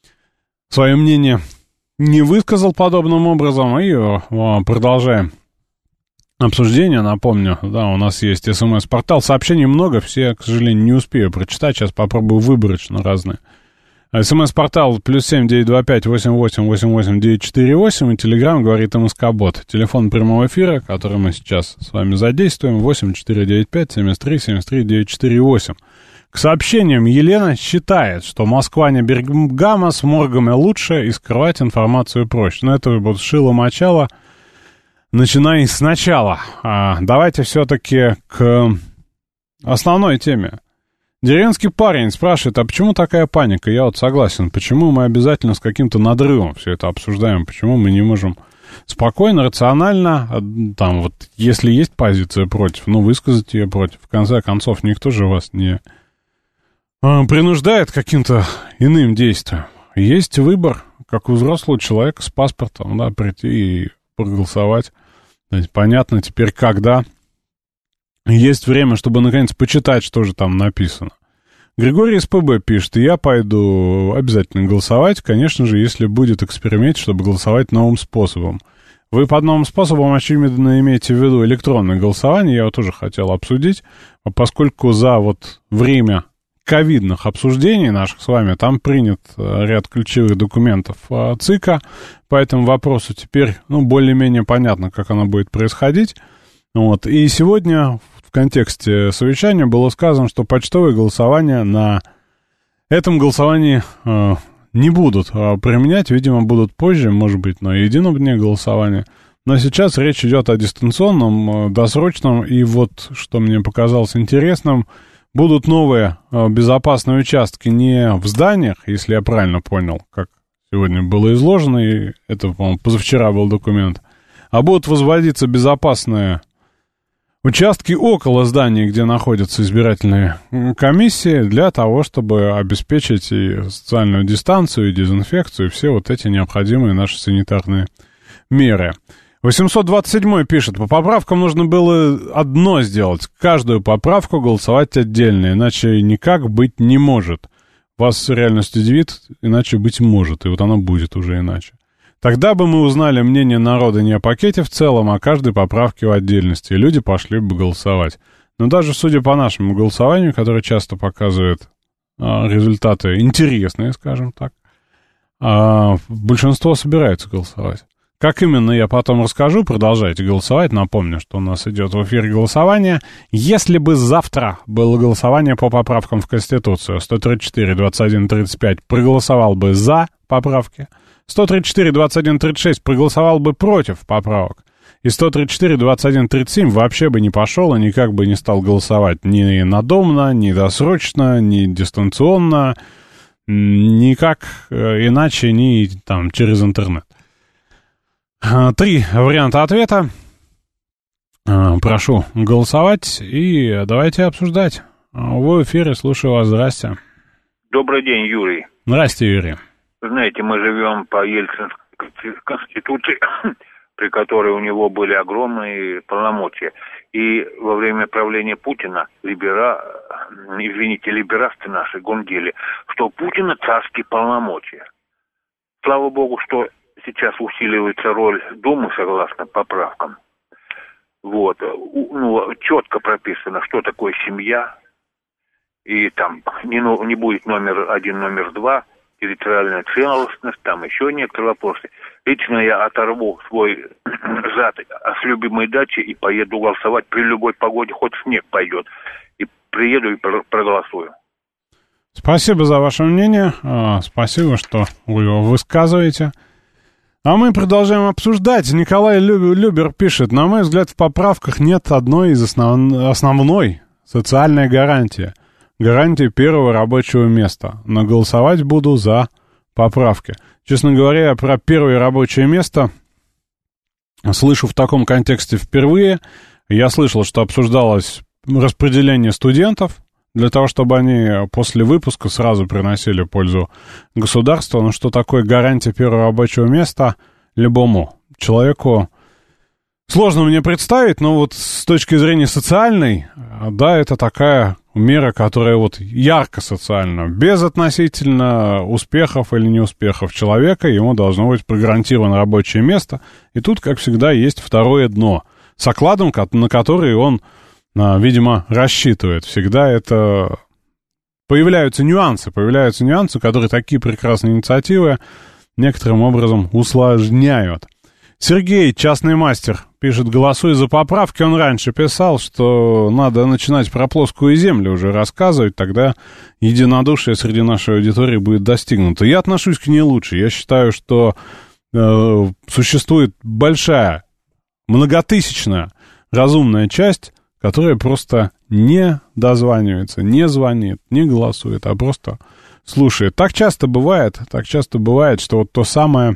свое мнение не высказал подобным образом. И продолжаем обсуждение. Напомню, да, у нас есть СМС-портал. Сообщений много, все, к сожалению, не успею прочитать. Сейчас попробую выборочно разные. СМС-портал плюс семь девять два пять восемь восемь восемь восемь девять четыре восемь. И Телеграм говорит МСК-бот. Телефон прямого эфира, который мы сейчас с вами задействуем, восемь четыре девять пять семьдесят три семьдесят три девять четыре восемь. К сообщениям Елена считает, что Москва не Бергама, с моргами лучше и скрывать информацию проще. Но это вот шило-мочало, начиная сначала. А, давайте все-таки к основной теме. Деревенский парень спрашивает, а почему такая паника? Я вот согласен, почему мы обязательно с каким-то надрывом все это обсуждаем, почему мы не можем спокойно, рационально, там вот, если есть позиция против, ну, высказать ее против. В конце концов, никто же вас не принуждает к каким-то иным действиям. Есть выбор, как у взрослого человека с паспортом, да, прийти и проголосовать. Понятно теперь, когда есть время, чтобы, наконец, почитать, что же там написано. Григорий из ПБ пишет, я пойду обязательно голосовать, конечно же, если будет эксперимент, чтобы голосовать новым способом. Вы под новым способом, очевидно, имеете в виду электронное голосование, я его тоже хотел обсудить, поскольку за вот время ковидных обсуждений наших с вами там принят ряд ключевых документов ЦИКа, по этому вопросу теперь, ну, более-менее понятно, как оно будет происходить. Вот. И сегодня в контексте совещания было сказано, что почтовые голосования на этом голосовании э, не будут э, применять, видимо, будут позже, может быть, на едином дне голосования. Но сейчас речь идет о дистанционном, э, досрочном, и вот, что мне показалось интересным, будут новые э, безопасные участки не в зданиях, если я правильно понял, как сегодня было изложено, и это, по-моему, позавчера был документ, а будут возводиться безопасные участки около зданий, где находятся избирательные комиссии, для того, чтобы обеспечить и социальную дистанцию, и дезинфекцию, и все вот эти необходимые наши санитарные меры. восемьсот двадцать седьмой пишет, по поправкам нужно было одно сделать, каждую поправку голосовать отдельно, иначе никак быть не может. Вас реальность удивит, иначе быть может, и вот оно будет уже иначе. Тогда бы мы узнали мнение народа не о пакете в целом, а о каждой поправке в отдельности, и люди пошли бы голосовать. Но даже судя по нашему голосованию, которое часто показывает а, результаты интересные, скажем так, а, большинство собирается голосовать. Как именно, я потом расскажу. Продолжайте голосовать. Напомню, что у нас идет в эфире голосование. Если бы завтра было голосование по поправкам в Конституцию, сто тридцать четыре двадцать один тридцать пять проголосовал бы за поправки, сто тридцать четыре двадцать один тридцать шесть проголосовал бы против поправок, и сто тридцать четыре двадцать один тридцать семь вообще бы не пошел и никак бы не стал голосовать ни надомно, ни досрочно, ни дистанционно, никак иначе, ни там через интернет. Три варианта ответа. Прошу голосовать и давайте обсуждать. Вы в эфире, слушаю вас, здрасте. Добрый день, Юрий. Здрасте, Юрий. Знаете, мы живем по Ельцинской конституции, при которой у него были огромные полномочия. И во время правления Путина либера, извините, либерасты наши гундели, что у Путина царские полномочия. Слава богу, что сейчас усиливается роль Думы, согласно поправкам. Вот. Ну, четко прописано, что такое семья. И там не, не будет номер один, номер два, территориальная целостность, там еще некоторые вопросы. Лично я оторву свой зад с любимой дачи и поеду голосовать при любой погоде, хоть снег пойдет. И приеду и проголосую. Спасибо за ваше мнение. Спасибо, что вы его высказываете. А мы продолжаем обсуждать. Николай Любер пишет: на мой взгляд, в поправках нет одной из основ... основной социальной гарантии. Гарантии первого рабочего места. Но голосовать буду за поправки. Честно говоря, я про первое рабочее место слышу в таком контексте впервые. Я слышал, что обсуждалось распределение студентов для того, чтобы они после выпуска сразу приносили пользу государству. Но что такое гарантия первого рабочего места любому человеку, сложно мне представить, но вот с точки зрения социальной, да, это такая мера, которая вот ярко социальна. Без относительно успехов или неуспехов человека ему должно быть прогарантировано рабочее место. И тут, как всегда, есть второе дно с окладом, на который он, видимо, рассчитывает. Всегда это... Появляются нюансы, появляются нюансы, которые такие прекрасные инициативы некоторым образом усложняют. Сергей, частный мастер, пишет: голосуй за поправки. Он раньше писал, что надо начинать про плоскую землю уже рассказывать, тогда единодушие среди нашей аудитории будет достигнуто. Я отношусь к ней лучше. Я считаю, что э, существует большая, многотысячная разумная часть, которая просто не дозванивается, не звонит, не голосует, а просто слушает. Так часто бывает, так часто бывает, что вот то самое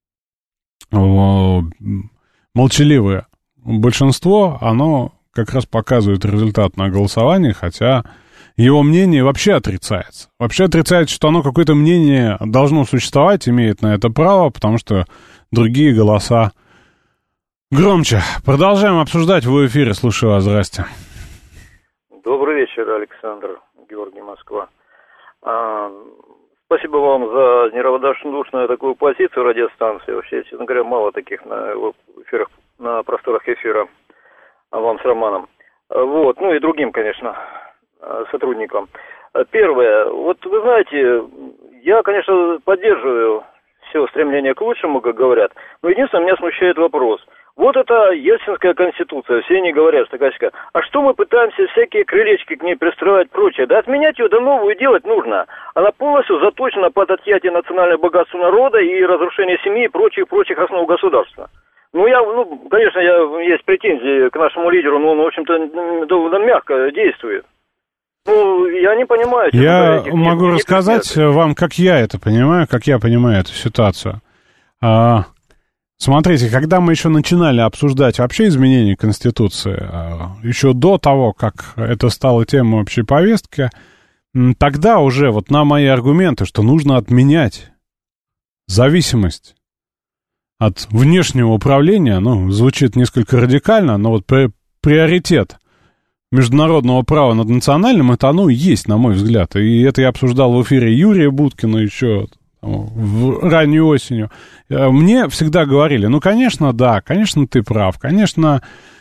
молчаливое большинство, оно как раз показывает результат на голосовании, хотя его мнение вообще отрицается. Вообще отрицается, что оно какое-то мнение должно существовать, имеет на это право, потому что другие голоса громче. Продолжаем обсуждать в эфире. Слушаю вас. Здрасте. Добрый вечер, Александр. Георгий, Москва. А, спасибо вам за неравнодушную такую позицию радиостанции. Вообще, честно говоря, мало таких на эфирах, на просторах эфира. А вам с Романом. Вот, ну и другим, конечно, сотрудникам. Первое, вот вы знаете, я, конечно, поддерживаю все стремление к лучшему, как говорят, но единственное, меня смущает вопрос. Вот это Ельцинская конституция, все они говорят, что такая, а что мы пытаемся всякие крылечки к ней пристроить, прочее? Да отменять ее, да новую делать нужно. Она полностью заточена под отъятие национального богатства народа и разрушение семьи и прочих-прочих основ государства. Ну, я, ну, конечно, я, есть претензии к нашему лидеру, но он, в общем-то, довольно мягко действует. Ну, я не понимаю. Я этих, могу не, рассказать не вам, как я это понимаю, как я понимаю эту ситуацию. А, смотрите, когда мы еще начинали обсуждать вообще изменения Конституции, а, еще до того, как это стало темой общей повестки, тогда уже вот на мои аргументы, что нужно отменять зависимость от внешнего управления, ну, звучит несколько радикально, но вот при, приоритет международного права над национальным, это оно и есть, на мой взгляд. И это я обсуждал в эфире Юрия Буткина еще там, в ранней осенью. Мне всегда говорили, ну, конечно, да, конечно, ты прав, конечно,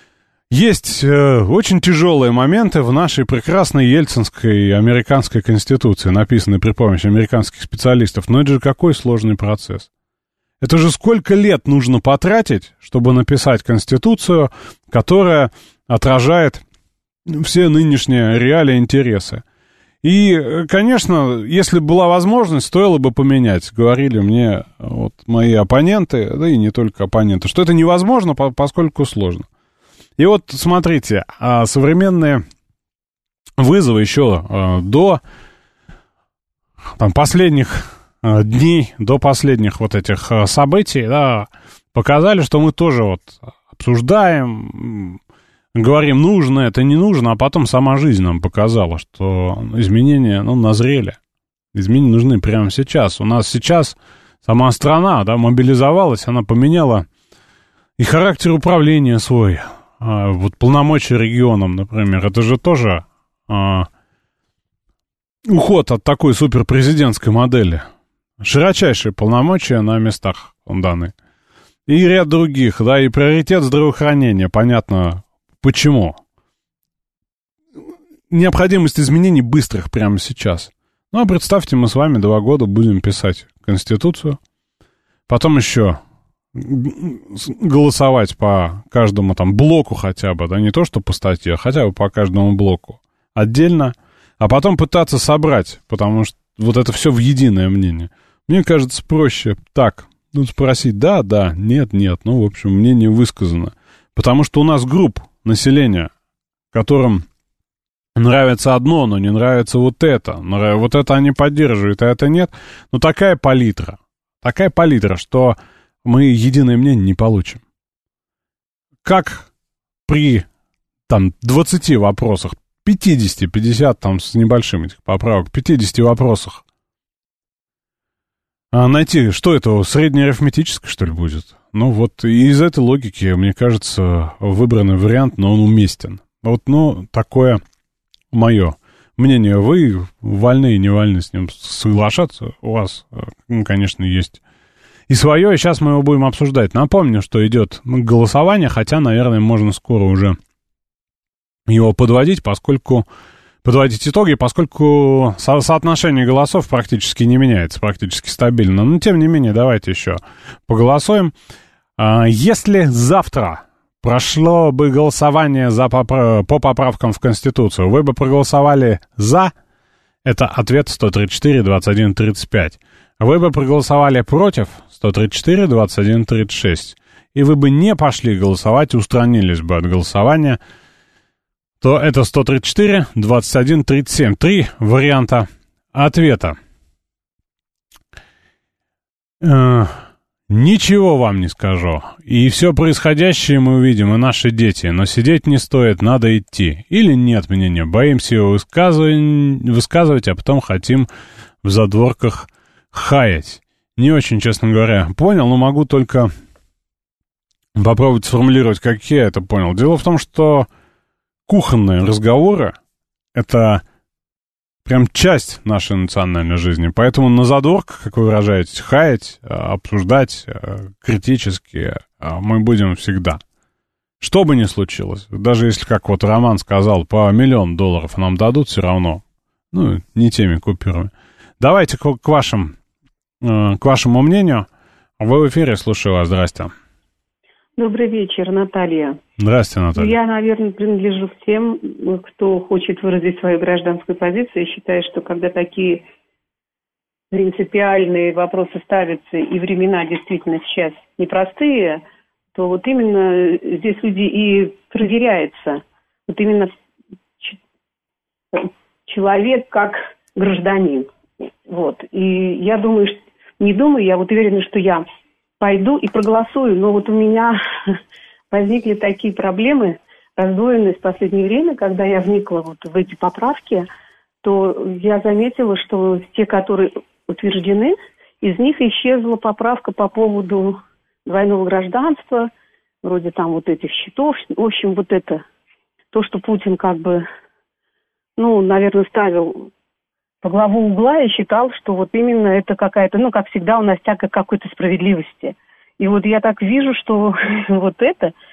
есть э, очень тяжелые моменты в нашей прекрасной ельцинской американской конституции, написанной при помощи американских специалистов. Но это же какой сложный процесс. Это же сколько лет нужно потратить, чтобы написать конституцию, которая отражает все нынешние реалии и интересы. И, конечно, если была возможность, стоило бы поменять. Говорили мне вот мои оппоненты, да и не только оппоненты, что это невозможно, поскольку сложно. И вот, смотрите, современные вызовы еще до там, последних дней, до последних вот этих событий, да, показали, что мы тоже вот обсуждаем, говорим, нужно это, не нужно, а потом сама жизнь нам показала, что изменения, ну, назрели. Изменения нужны прямо сейчас. У нас сейчас сама страна, да, мобилизовалась, она поменяла и характер управления свой. А, вот полномочия регионам, например, это же тоже а, уход от такой суперпрезидентской модели. Широчайшие полномочия на местах даны. И ряд других, да, и приоритет здравоохранения, понятно, почему. Необходимость изменений быстрых прямо сейчас. Ну, а представьте, мы с вами два года будем писать Конституцию, потом еще голосовать по каждому там блоку хотя бы, да, не то, что по статье, а хотя бы по каждому блоку отдельно, а потом пытаться собрать, потому что вот это все в единое мнение. Мне кажется, проще так, ну, спросить, да, да, нет, нет, ну, в общем, мнение высказано. Потому что у нас групп населения, которым нравится одно, но не нравится вот это, вот это они поддерживают, а это нет. Ну, такая палитра, такая палитра, что мы единое мнение не получим. Как при, там, двадцати вопросах, пятидесяти, пятьдесят, там, с небольшим этих поправок, пятидесяти вопросах, а найти, что это, среднеарифметическое, что ли, будет? Ну, вот из этой логики, мне кажется, выбранный вариант, но он уместен. Вот, ну, такое мое мнение. Вы вольны и не вольны с ним соглашаться. У вас, ну, конечно, есть и свое, и сейчас мы его будем обсуждать. Напомню, что идет голосование, хотя, наверное, можно скоро уже его подводить, поскольку... подводить итоги, поскольку со- соотношение голосов практически не меняется, практически стабильно. Но, тем не менее, давайте еще поголосуем. А, если завтра прошло бы голосование за попра- по поправкам в Конституцию, вы бы проголосовали «за», это ответ сто тридцать четыре двадцать один тридцать пять. Вы бы проголосовали «против», сто тридцать четыре двадцать один тридцать шесть. И вы бы не пошли голосовать, устранились бы от голосования, то это сто тридцать четыре двадцать один тридцать семь. Три варианта ответа. Э, ничего вам не скажу. И все происходящее мы увидим, и наши дети. Но сидеть не стоит, надо идти. Или нет мнения, боимся его высказывать, высказывать, а потом хотим в задворках хаять. Не очень, честно говоря, понял, но могу только попробовать сформулировать, как я это понял. Дело в том, что кухонные разговоры — это прям часть нашей национальной жизни. Поэтому на задворках, как вы выражаетесь, хаять, обсуждать критически мы будем всегда. Что бы ни случилось, даже если, как вот Роман сказал, по миллион долларов нам дадут все равно, ну, не теми купюрами. Давайте к, к вашим, к вашему мнению. Вы в эфире, слушаю вас, здрасте. Добрый вечер, Наталья. Здравствуйте, Наталья. Я, наверное, принадлежу к тем, кто хочет выразить свою гражданскую позицию. Я считаю, что когда такие принципиальные вопросы ставятся, и времена действительно сейчас непростые, то вот именно здесь люди и проверяется. Вот именно человек как гражданин. Вот. И я думаю, что, не думаю, я вот уверена, что я пойду и проголосую, но вот у меня возникли такие проблемы, раздвоенность в последнее время, когда я вникла вот в эти поправки, то я заметила, что те, которые утверждены, из них исчезла поправка по поводу двойного гражданства, вроде там вот этих счетов. В общем, вот это, то, что Путин как бы, ну, наверное, ставил по главу угла и считал, что вот именно это какая-то, ну, как всегда, у нас тяга к какой-то справедливости. И вот я так вижу, что вот это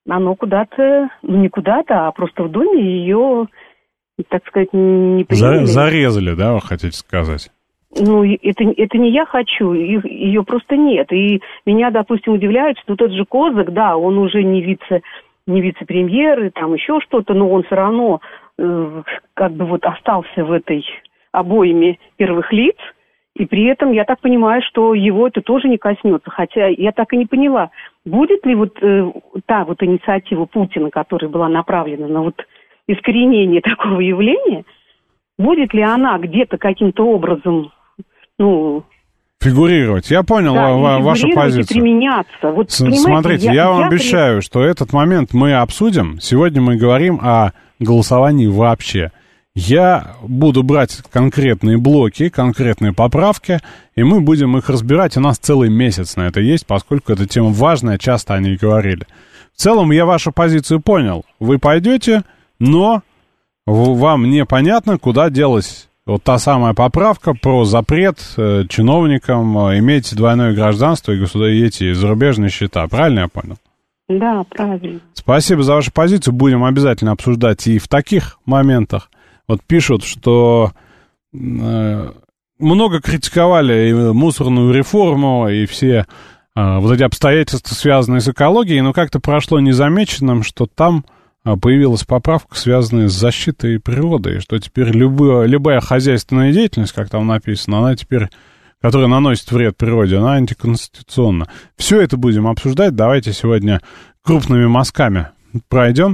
оно куда-то, ну не куда-то, а просто в доме ее, так сказать, не приняли. Зарезали, да, вы хотите сказать? Ну, это, это не я хочу, ее просто нет. И меня, допустим, удивляет, что тот же Козак, да, он уже не вице, не вице-премьер, и там еще что-то, но он все равно э, как бы вот остался в этой обойме первых лиц, и при этом я так понимаю, что его это тоже не коснется. Хотя я так и не поняла, будет ли вот э, та вот инициатива Путина, которая была направлена на вот искоренение такого явления, будет ли она где-то каким-то образом, ну... Фигурировать. Я понял да, ва- вашу позицию. Применяться. Вот, смотрите, я, я вам я обещаю, при... что этот момент мы обсудим. Сегодня мы говорим о голосовании вообще. Я буду брать конкретные блоки, конкретные поправки, и мы будем их разбирать. У нас целый месяц на это есть, поскольку эта тема важная, часто о ней говорили. В целом, я вашу позицию понял. Вы пойдете, но вам непонятно, куда делась вот та самая поправка про запрет э, чиновникам э, иметь двойное гражданство и, государ... и эти зарубежные счета. Правильно я понял? Да, правильно. Спасибо за вашу позицию. Будем обязательно обсуждать и в таких моментах. Вот пишут, что э, много критиковали и мусорную реформу, и все э, вот эти обстоятельства, связанные с экологией, но как-то прошло незамеченным, что там появилась поправка, связанная с защитой природы, и что теперь любая, любая хозяйственная деятельность, как там написано, она теперь, которая наносит вред природе, она антиконституционна. Все это будем обсуждать. Давайте сегодня крупными мазками пройдем.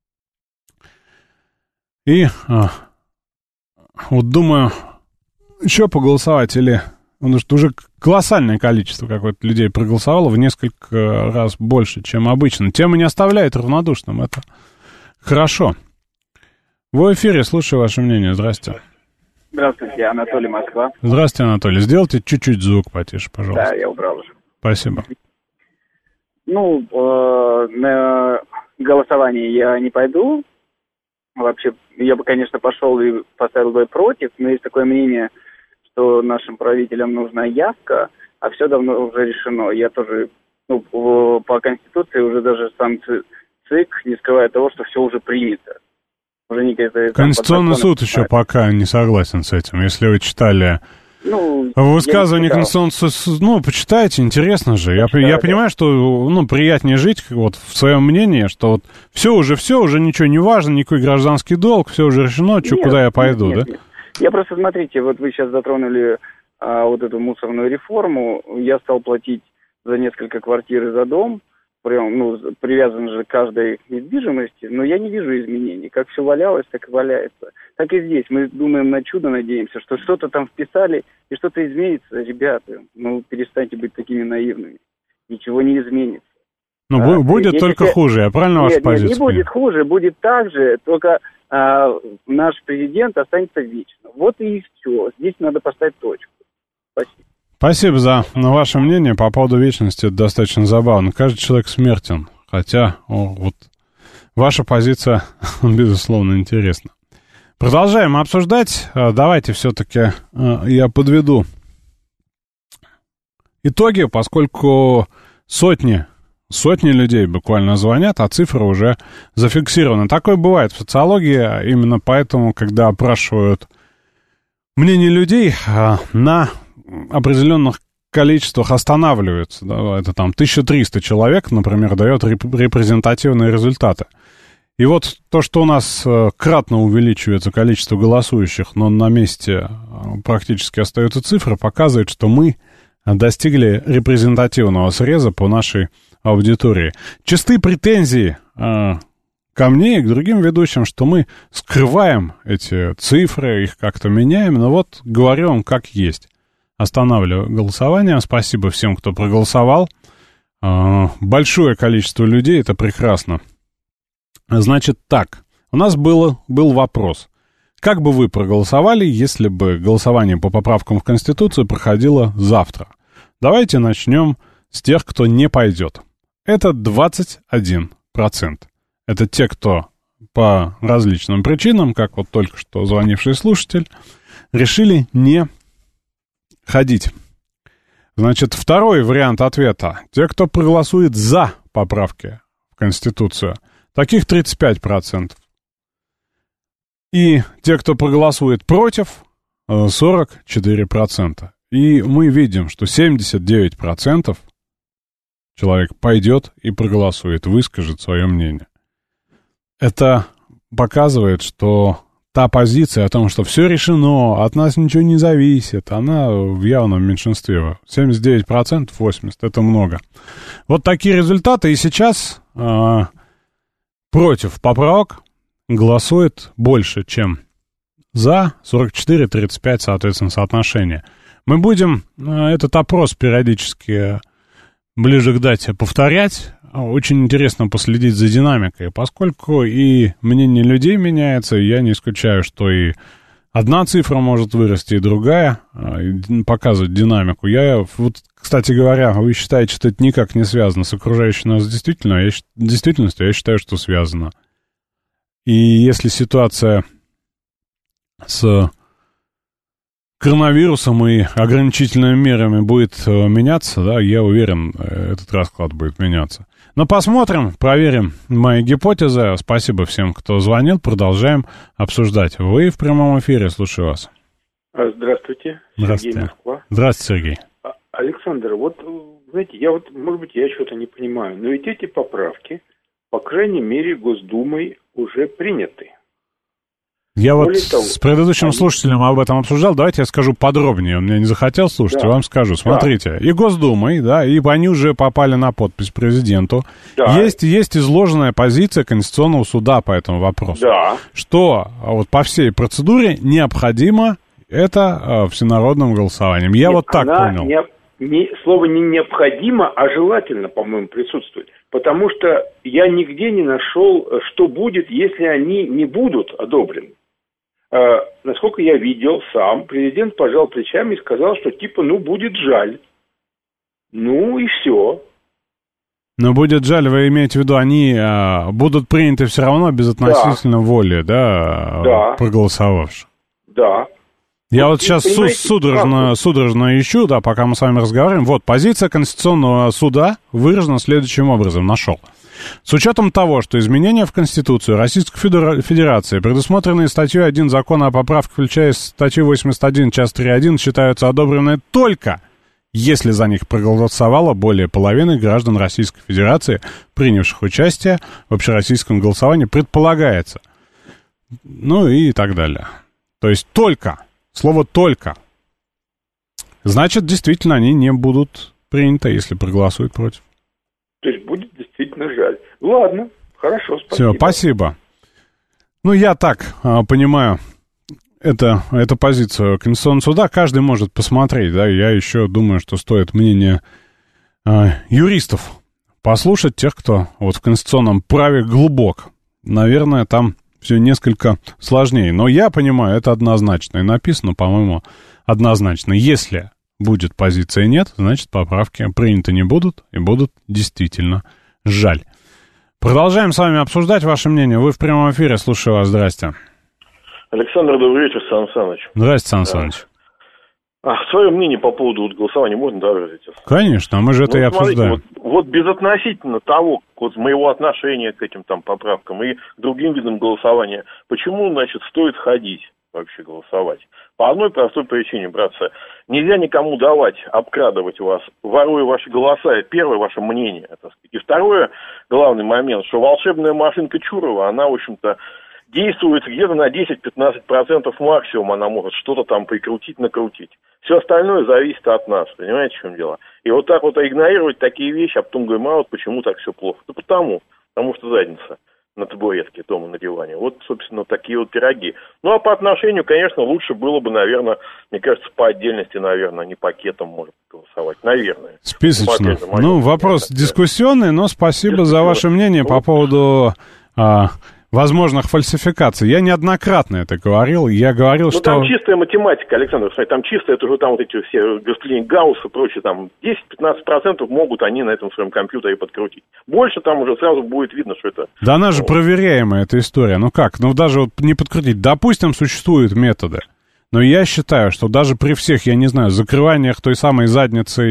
И а, вот думаю, еще поголосовать или... Потому что уже колоссальное количество какое-то людей проголосовало, в несколько раз больше, чем обычно. Тема не оставляет равнодушным, это хорошо. В эфире, слушаю ваше мнение, здрасте. Здравствуйте, Анатолий, Москва. Здравствуйте, Анатолий. Сделайте чуть-чуть звук потише, пожалуйста. Да, я убрал уже. Спасибо. Ну, э, на голосование я не пойду. Вообще, я бы, конечно, пошел и поставил бы против, но есть такое мнение, что нашим правителям нужна явка, а все давно уже решено. Я тоже, ну, по Конституции уже даже сам ЦИК не скрывает того, что все уже принято. Уже никакие, Конституционный суд еще пока не согласен с этим. Если вы читали ну, высказывание Конституционного суда, ну, почитайте, интересно же. Я, я, я понимаю, что, ну, приятнее жить вот в своем мнении, что вот все уже, все, уже ничего не важно, никакой гражданский долг, все уже решено, что, куда я пойду, нет, да? Нет. Я просто, смотрите, вот вы сейчас затронули а, вот эту мусорную реформу. Я стал платить за несколько квартир и за дом. Прям, ну, привязан же к каждой недвижимости. Но я не вижу изменений. Как все валялось, так и валяется. Так и здесь. Мы думаем на чудо, надеемся, что что-то там вписали и что-то изменится. Ребята, ну, перестаньте быть такими наивными. Ничего не изменится. Ну, а, будет если... только хуже. Я правильно нет, вашу позицию? Нет, не будет хуже. Будет так же, только... А наш президент останется вечно. Вот и все. Здесь надо поставить точку. Спасибо. Спасибо за ваше мнение по поводу вечности. Это достаточно забавно. Каждый человек смертен. Хотя, о, вот, ваша позиция, безусловно, интересна. Продолжаем обсуждать. Давайте все-таки я подведу итоги, поскольку сотни Сотни людей буквально звонят, а цифра уже зафиксирована. Такое бывает в социологии, именно поэтому, когда опрашивают мнение людей, на определенных количествах останавливаются. Да, это там тысяча триста человек, например, дает репрезентативные результаты. И вот то, что у нас кратно увеличивается количество голосующих, но на месте практически остаются цифры, показывает, что мы достигли репрезентативного среза по нашей аудитории. Чистые претензии э, ко мне и к другим ведущим, что мы скрываем эти цифры, их как-то меняем, но вот говорю вам как есть. Останавливаю голосование. Спасибо всем, кто проголосовал. Э, большое количество людей, это прекрасно. Значит так, у нас было, был вопрос. Как бы вы проголосовали, если бы голосование по поправкам в Конституцию проходило завтра? Давайте начнем с тех, кто не пойдет. Это двадцать один процент. Это те, кто по различным причинам, как вот только что звонивший слушатель, решили не ходить. Значит, второй вариант ответа. Те, кто проголосует за поправки в Конституцию. Таких тридцать пять процентов. И те, кто проголосует против, сорок четыре процента. И мы видим, что семьдесят девять процентов человек пойдет и проголосует, выскажет свое мнение. Это показывает, что та позиция о том, что все решено, от нас ничего не зависит, она в явном меньшинстве. семьдесят девять процентов, восемьдесят процентов, это много. Вот такие результаты. И сейчас э, против поправок голосует больше, чем за, сорок четыре тридцать пять, соответственно, соотношение. Мы будем этот опрос периодически ближе к дате повторять. Очень интересно последить за динамикой, поскольку и мнение людей меняется, я не исключаю, что и одна цифра может вырасти, и другая, показывать динамику. Я, вот, кстати говоря, вы считаете, что это никак не связано с окружающей нас действительно, я, действительностью? Я считаю, что связано. И если ситуация с коронавирусом и ограничительными мерами будет меняться, да, я уверен, этот расклад будет меняться. Но посмотрим, проверим мои гипотезы. Спасибо всем, кто звонил. Продолжаем обсуждать. Вы в прямом эфире, слушаю вас. Здравствуйте. Здравствуйте. Сергей, Москва. Здравствуйте, Сергей. Александр, вот, знаете, я вот, может быть, я что-то не понимаю, но ведь эти поправки, по крайней мере, Госдумой уже приняты. Я вот того, с предыдущим они... слушателем об этом обсуждал. Давайте я скажу подробнее. Он меня не захотел слушать, да. Я вам скажу. Смотрите, да. И Госдумой, да, и они уже попали на подпись президенту. Да. Есть, есть изложенная позиция Конституционного суда по этому вопросу. Да. Что вот по всей процедуре необходимо это э, всенародным голосованием. Я Нет, вот так понял. Не, не, слово не необходимо, а желательно, по-моему, присутствует. Потому что я нигде не нашел, что будет, если они не будут одобрены. Uh, насколько я видел сам, президент пожал плечами и сказал, что типа, ну, будет жаль. Ну и все. Но будет жаль, вы имеете в виду, они а, будут приняты все равно без относительно да. воли, да, да. проголосовавших? Да. Я вот, вот сейчас су- судорожно, судорожно ищу, да, пока мы с вами разговариваем. Вот, позиция Конституционного суда выражена следующим образом, нашел. С учетом того, что изменения в Конституцию Российской Федерации, предусмотренные статьей один Закона о поправке, включая статью восемьдесят один, часть три точка один, считаются одобренными только если за них проголосовало более половины граждан Российской Федерации, принявших участие в общероссийском голосовании, предполагается. Ну и так далее. То есть только, слово «только». Значит, действительно, они не будут приняты, если проголосуют против. То есть будет действительно жаль. Ладно, хорошо, спасибо. Все, спасибо. Ну, я так а, понимаю, это, это позицию Конституционного суда. Каждый может посмотреть, да, я еще думаю, что стоит мнение а, юристов послушать, тех, кто вот в конституционном праве глубок. Наверное, там все несколько сложнее. Но я понимаю, это однозначно. И написано, по-моему, однозначно. Если будет позиция нет, значит, поправки приняты не будут и будут действительно жаль. Продолжаем с вами обсуждать ваше мнение. Вы в прямом эфире, слушаю вас. Здрасте. Александр, добрый вечер, Сан Саныч. Здрасте, Сан Саныч. А, свое мнение по поводу вот голосования можно выразить? Конечно, мы же это ну, и смотрите, обсуждаем. Вот, вот безотносительно того, вот моего отношения к этим там поправкам и к другим видам голосования, почему, значит, стоит ходить вообще голосовать? По одной простой причине, братцы. Нельзя никому давать, обкрадывать вас, воруя ваши голоса. Это первое ваше мнение. Так сказать. И второе, главный момент, что волшебная машинка Чурова, она, в общем-то, действует где-то на десять-пятнадцать процентов максимум. Она может что-то там прикрутить, накрутить. Все остальное зависит от нас. Понимаете, в чем дело? И вот так вот игнорировать такие вещи, а потом говорим, а вот почему так все плохо? Да потому, потому что задница на табуретке дома на диване. Вот, собственно, такие вот пироги. Ну, а по отношению, конечно, лучше было бы, наверное, мне кажется, по отдельности, наверное, не пакетом может голосовать. Наверное. Списочно. Ну, вопрос дискуссионный, но спасибо за ваше мнение по поводу а, возможных фальсификаций. Я неоднократно это говорил. Я говорил, ну, что... Ну, там чистая математика, Александр, там чистая, это уже там вот эти все господин Гаусс и прочее, там десять-пятнадцать процентов могут они на этом своем компьютере подкрутить. Больше там уже сразу будет видно, что это... Да она же проверяемая, эта история. Ну как? Ну даже вот не подкрутить. Допустим, существуют методы. Но я считаю, что даже при всех, я не знаю, закрываниях той самой задницей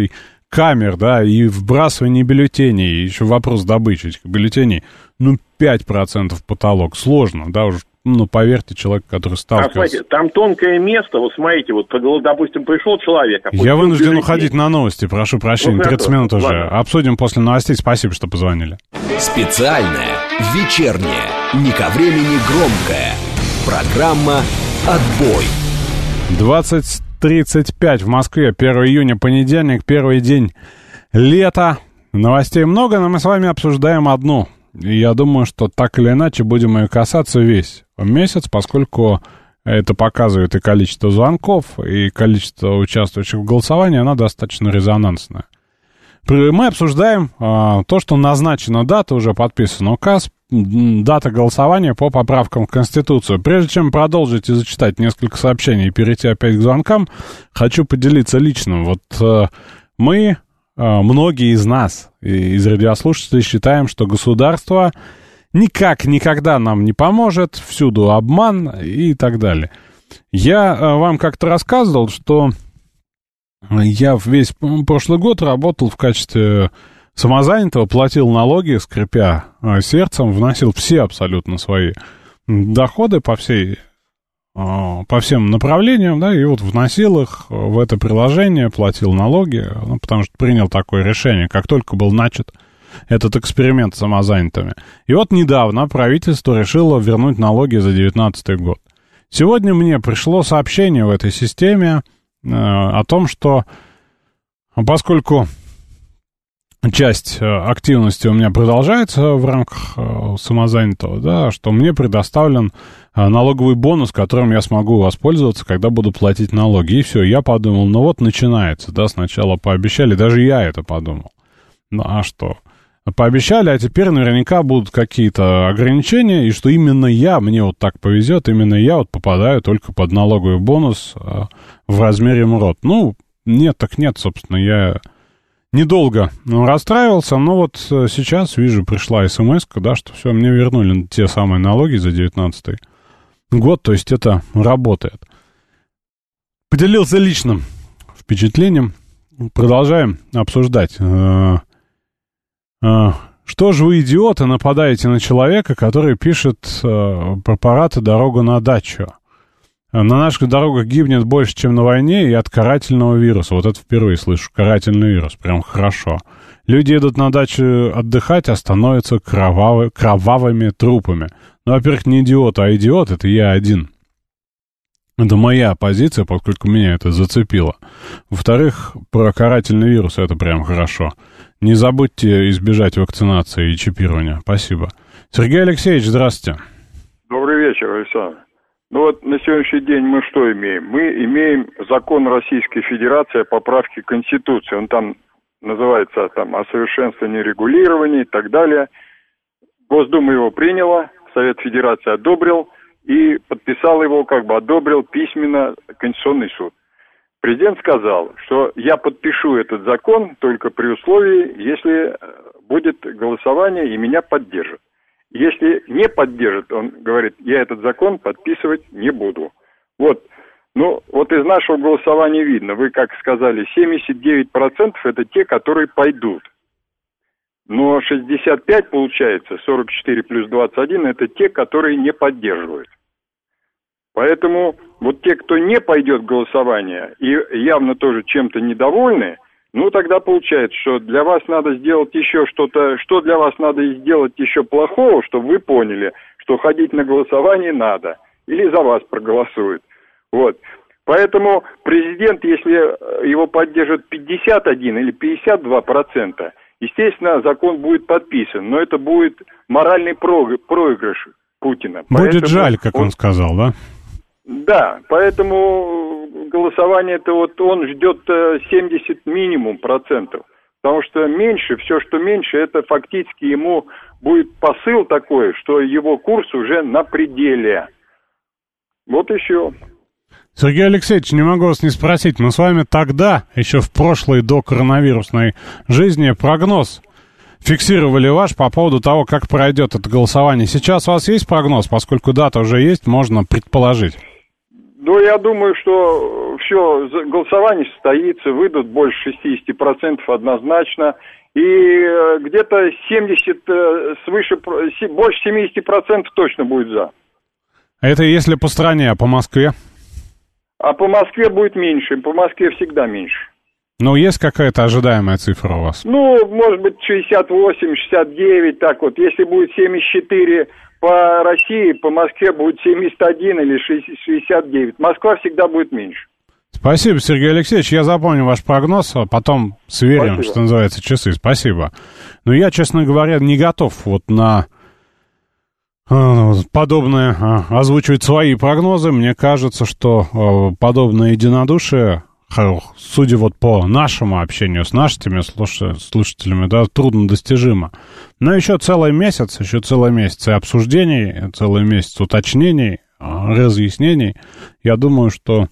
камер, да, и вбрасывание бюллетеней, еще вопрос добычи этих бюллетеней, ну, пять процентов потолок. Сложно, да, уже, ну, поверьте, человек, который сталкивался. А, смотрите, там тонкое место, вот смотрите, вот, допустим, пришел человек... Я вынужден бюллетень. уходить на новости, прошу прощения, тридцать минут уже. Ладно. Обсудим после новостей, спасибо, что позвонили. Специальная, вечерняя, не ко времени громкая программа «Отбой». двадцать тридцать пять в Москве, первого июня, понедельник, первый день лета. Новостей много, но мы с вами обсуждаем одну. И я думаю, что так или иначе будем ее касаться весь месяц, поскольку это показывает и количество звонков, и количество участвующих в голосовании, она достаточно резонансная. Мы обсуждаем а, то, что назначена дата, уже подписан указ, дата голосования по поправкам в Конституцию. Прежде чем продолжить и зачитать несколько сообщений и перейти опять к звонкам, хочу поделиться личным. Вот а, мы, а, многие из нас, из радиослушателей, считаем, что государство никак никогда нам не поможет, всюду обман и так далее. Я а, вам как-то рассказывал, что... Я весь прошлый год работал в качестве самозанятого, платил налоги, скрипя сердцем, вносил все абсолютно свои доходы по всей, по всем направлениям, да, и вот вносил их в это приложение, платил налоги, ну, потому что принял такое решение, как только был начат этот эксперимент с самозанятыми. И вот недавно правительство решило вернуть налоги за девятнадцатый год. Сегодня мне пришло сообщение в этой системе о том, что поскольку часть активности у меня продолжается в рамках самозанятого, да, что мне предоставлен налоговый бонус, которым я смогу воспользоваться, когда буду платить налоги. И все, я подумал, ну вот начинается, да, сначала пообещали, даже я это подумал. Ну а что? Пообещали, а теперь наверняка будут какие-то ограничения, и что именно я, мне вот так повезет, именно я вот попадаю только под налоговый бонус а, в размере МРОТ. Ну, нет, так нет, собственно, я недолго ну, расстраивался, но вот сейчас вижу, пришла смс-ка, да, что все, мне вернули те самые налоги за девятнадцатый год, то есть это работает. Поделился личным впечатлением, продолжаем обсуждать. Что же вы, идиоты, нападаете на человека, который пишет э, про парад и дорогу на дачу? На наших дорогах гибнет больше, чем на войне, и от карательного вируса. Вот это впервые слышу, карательный вирус, прям хорошо. Люди едут на дачу отдыхать, а становятся кровавы, кровавыми трупами. Ну, во-первых, не идиот, а идиот — это я один. Это моя позиция, поскольку меня это зацепило. Во-вторых, про карательный вирус — это прям хорошо. Не забудьте избежать вакцинации и чипирования. Спасибо. Сергей Алексеевич, здравствуйте. Добрый вечер, Александр. Ну вот на сегодняшний день мы что имеем? Мы имеем закон Российской Федерации о поправке Конституции. Он там называется там, о совершенствовании регулирования и так далее. Госдума его приняла, Совет Федерации одобрил и подписал его, как бы одобрил письменно Конституционный суд. Президент сказал, что я подпишу этот закон только при условии, если будет голосование и меня поддержат. Если не поддержит, он говорит, я этот закон подписывать не буду. Вот, ну, вот из нашего голосования видно, вы как сказали, семьдесят девять процентов это те, которые пойдут. Но шестьдесят пять получается, сорок четыре плюс двадцать один, это те, которые не поддерживают. Поэтому вот те, кто не пойдет в голосование и явно тоже чем-то недовольны, ну тогда получается, что для вас надо сделать еще что-то, что для вас надо сделать еще плохого, чтобы вы поняли, что ходить на голосование надо, или за вас проголосуют. Вот. Поэтому президент, если его поддержит пятьдесят один или пятьдесят два процента, естественно, закон будет подписан, но это будет моральный проигрыш Путина. Будет Поэтому жаль, как он, он сказал, да? Да, поэтому голосование-то вот он ждет семьдесят минимум процентов, потому что меньше, все, что меньше, это фактически ему будет посыл такой, что его курс уже на пределе. Вот еще. Сергей Алексеевич, не могу вас не спросить, мы с вами тогда, еще в прошлой до коронавирусной жизни, прогноз фиксировали ваш по поводу того, как пройдет это голосование. Сейчас у вас есть прогноз, поскольку дата уже есть, можно предположить? Ну, я думаю, что все, голосование состоится, выйдут больше шестьдесят процентов однозначно. И где-то семьдесят, свыше, больше семьдесят процентов точно будет за. Это если по стране, а по Москве? А по Москве будет меньше, по Москве всегда меньше. Ну, есть какая-то ожидаемая цифра у вас? Ну, может быть, шестьдесят восемь, шестьдесят девять, так вот. Если будет семьдесят четыре по России, по Москве будет семьдесят один или шестьдесят девять. Москва всегда будет меньше. Спасибо, Сергей Алексеевич. Я запомню ваш прогноз, а потом сверим, Спасибо. Что называется, часы. Спасибо. Но я, честно говоря, не готов вот на подобное озвучивать свои прогнозы. Мне кажется, что подобное единодушие, судя вот по нашему общению с нашими слушателями, да, трудно достижимо. Но еще целый месяц, еще целый месяц и обсуждений, целый месяц уточнений, разъяснений. Я думаю, что,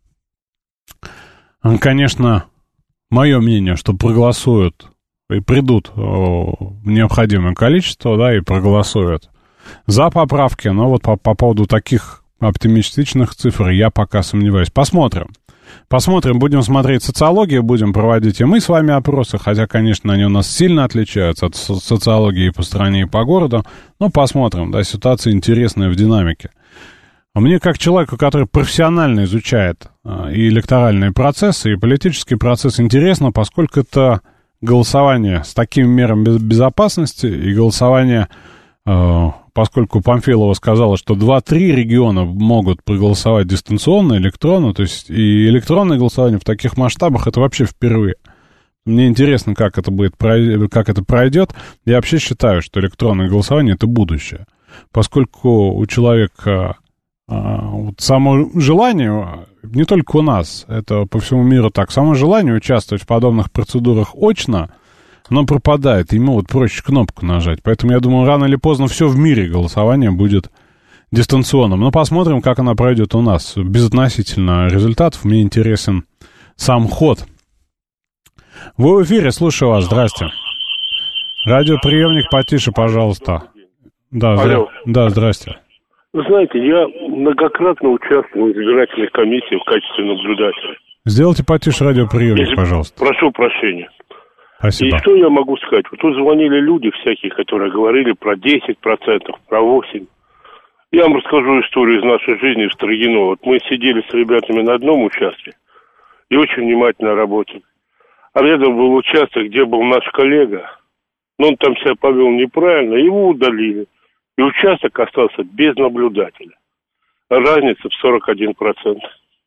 конечно, мое мнение, что проголосуют и придут необходимое количество, да, и проголосуют за поправки. Но вот по, по поводу таких оптимистичных цифр я пока сомневаюсь. Посмотрим. Посмотрим, будем смотреть социологию, будем проводить и мы с вами опросы, хотя, конечно, они у нас сильно отличаются от социологии по стране и по городу, но посмотрим, да, ситуация интересная в динамике. А мне, как человеку, который профессионально изучает а, и электоральные процессы, и политический процесс, интересно, поскольку это голосование с такими мерами безопасности и голосование... А, поскольку Памфилова сказала, что два-три региона могут проголосовать дистанционно, электронно, то есть и электронное голосование в таких масштабах, это вообще впервые. Мне интересно, как это будет, как это пройдет. Я вообще считаю, что электронное голосование — это будущее, поскольку у человека вот само желание, не только у нас, это по всему миру так, само желание участвовать в подобных процедурах очно, оно пропадает, ему вот проще кнопку нажать. Поэтому, я думаю, рано или поздно все в мире голосование будет дистанционным. Но посмотрим, как оно пройдет у нас. Безотносительно результатов, мне интересен сам ход. Вы в эфире, слушаю вас, здрасте. Радиоприемник потише, пожалуйста. Да, здра... да, здрасте. Вы знаете, я многократно участвовал в избирательной комиссии в качестве наблюдателя. Сделайте потише радиоприемник, Если... пожалуйста. Прошу прощения. Спасибо. И что я могу сказать? Вот тут звонили люди всякие, которые говорили про десять процентов, про восемь процентов. Я вам расскажу историю из нашей жизни в Строгино. Вот мы сидели с ребятами на одном участке и очень внимательно работали. А рядом был участок, где был наш коллега, но он там себя повел неправильно, его удалили. И участок остался без наблюдателя. Разница в сорок один процент.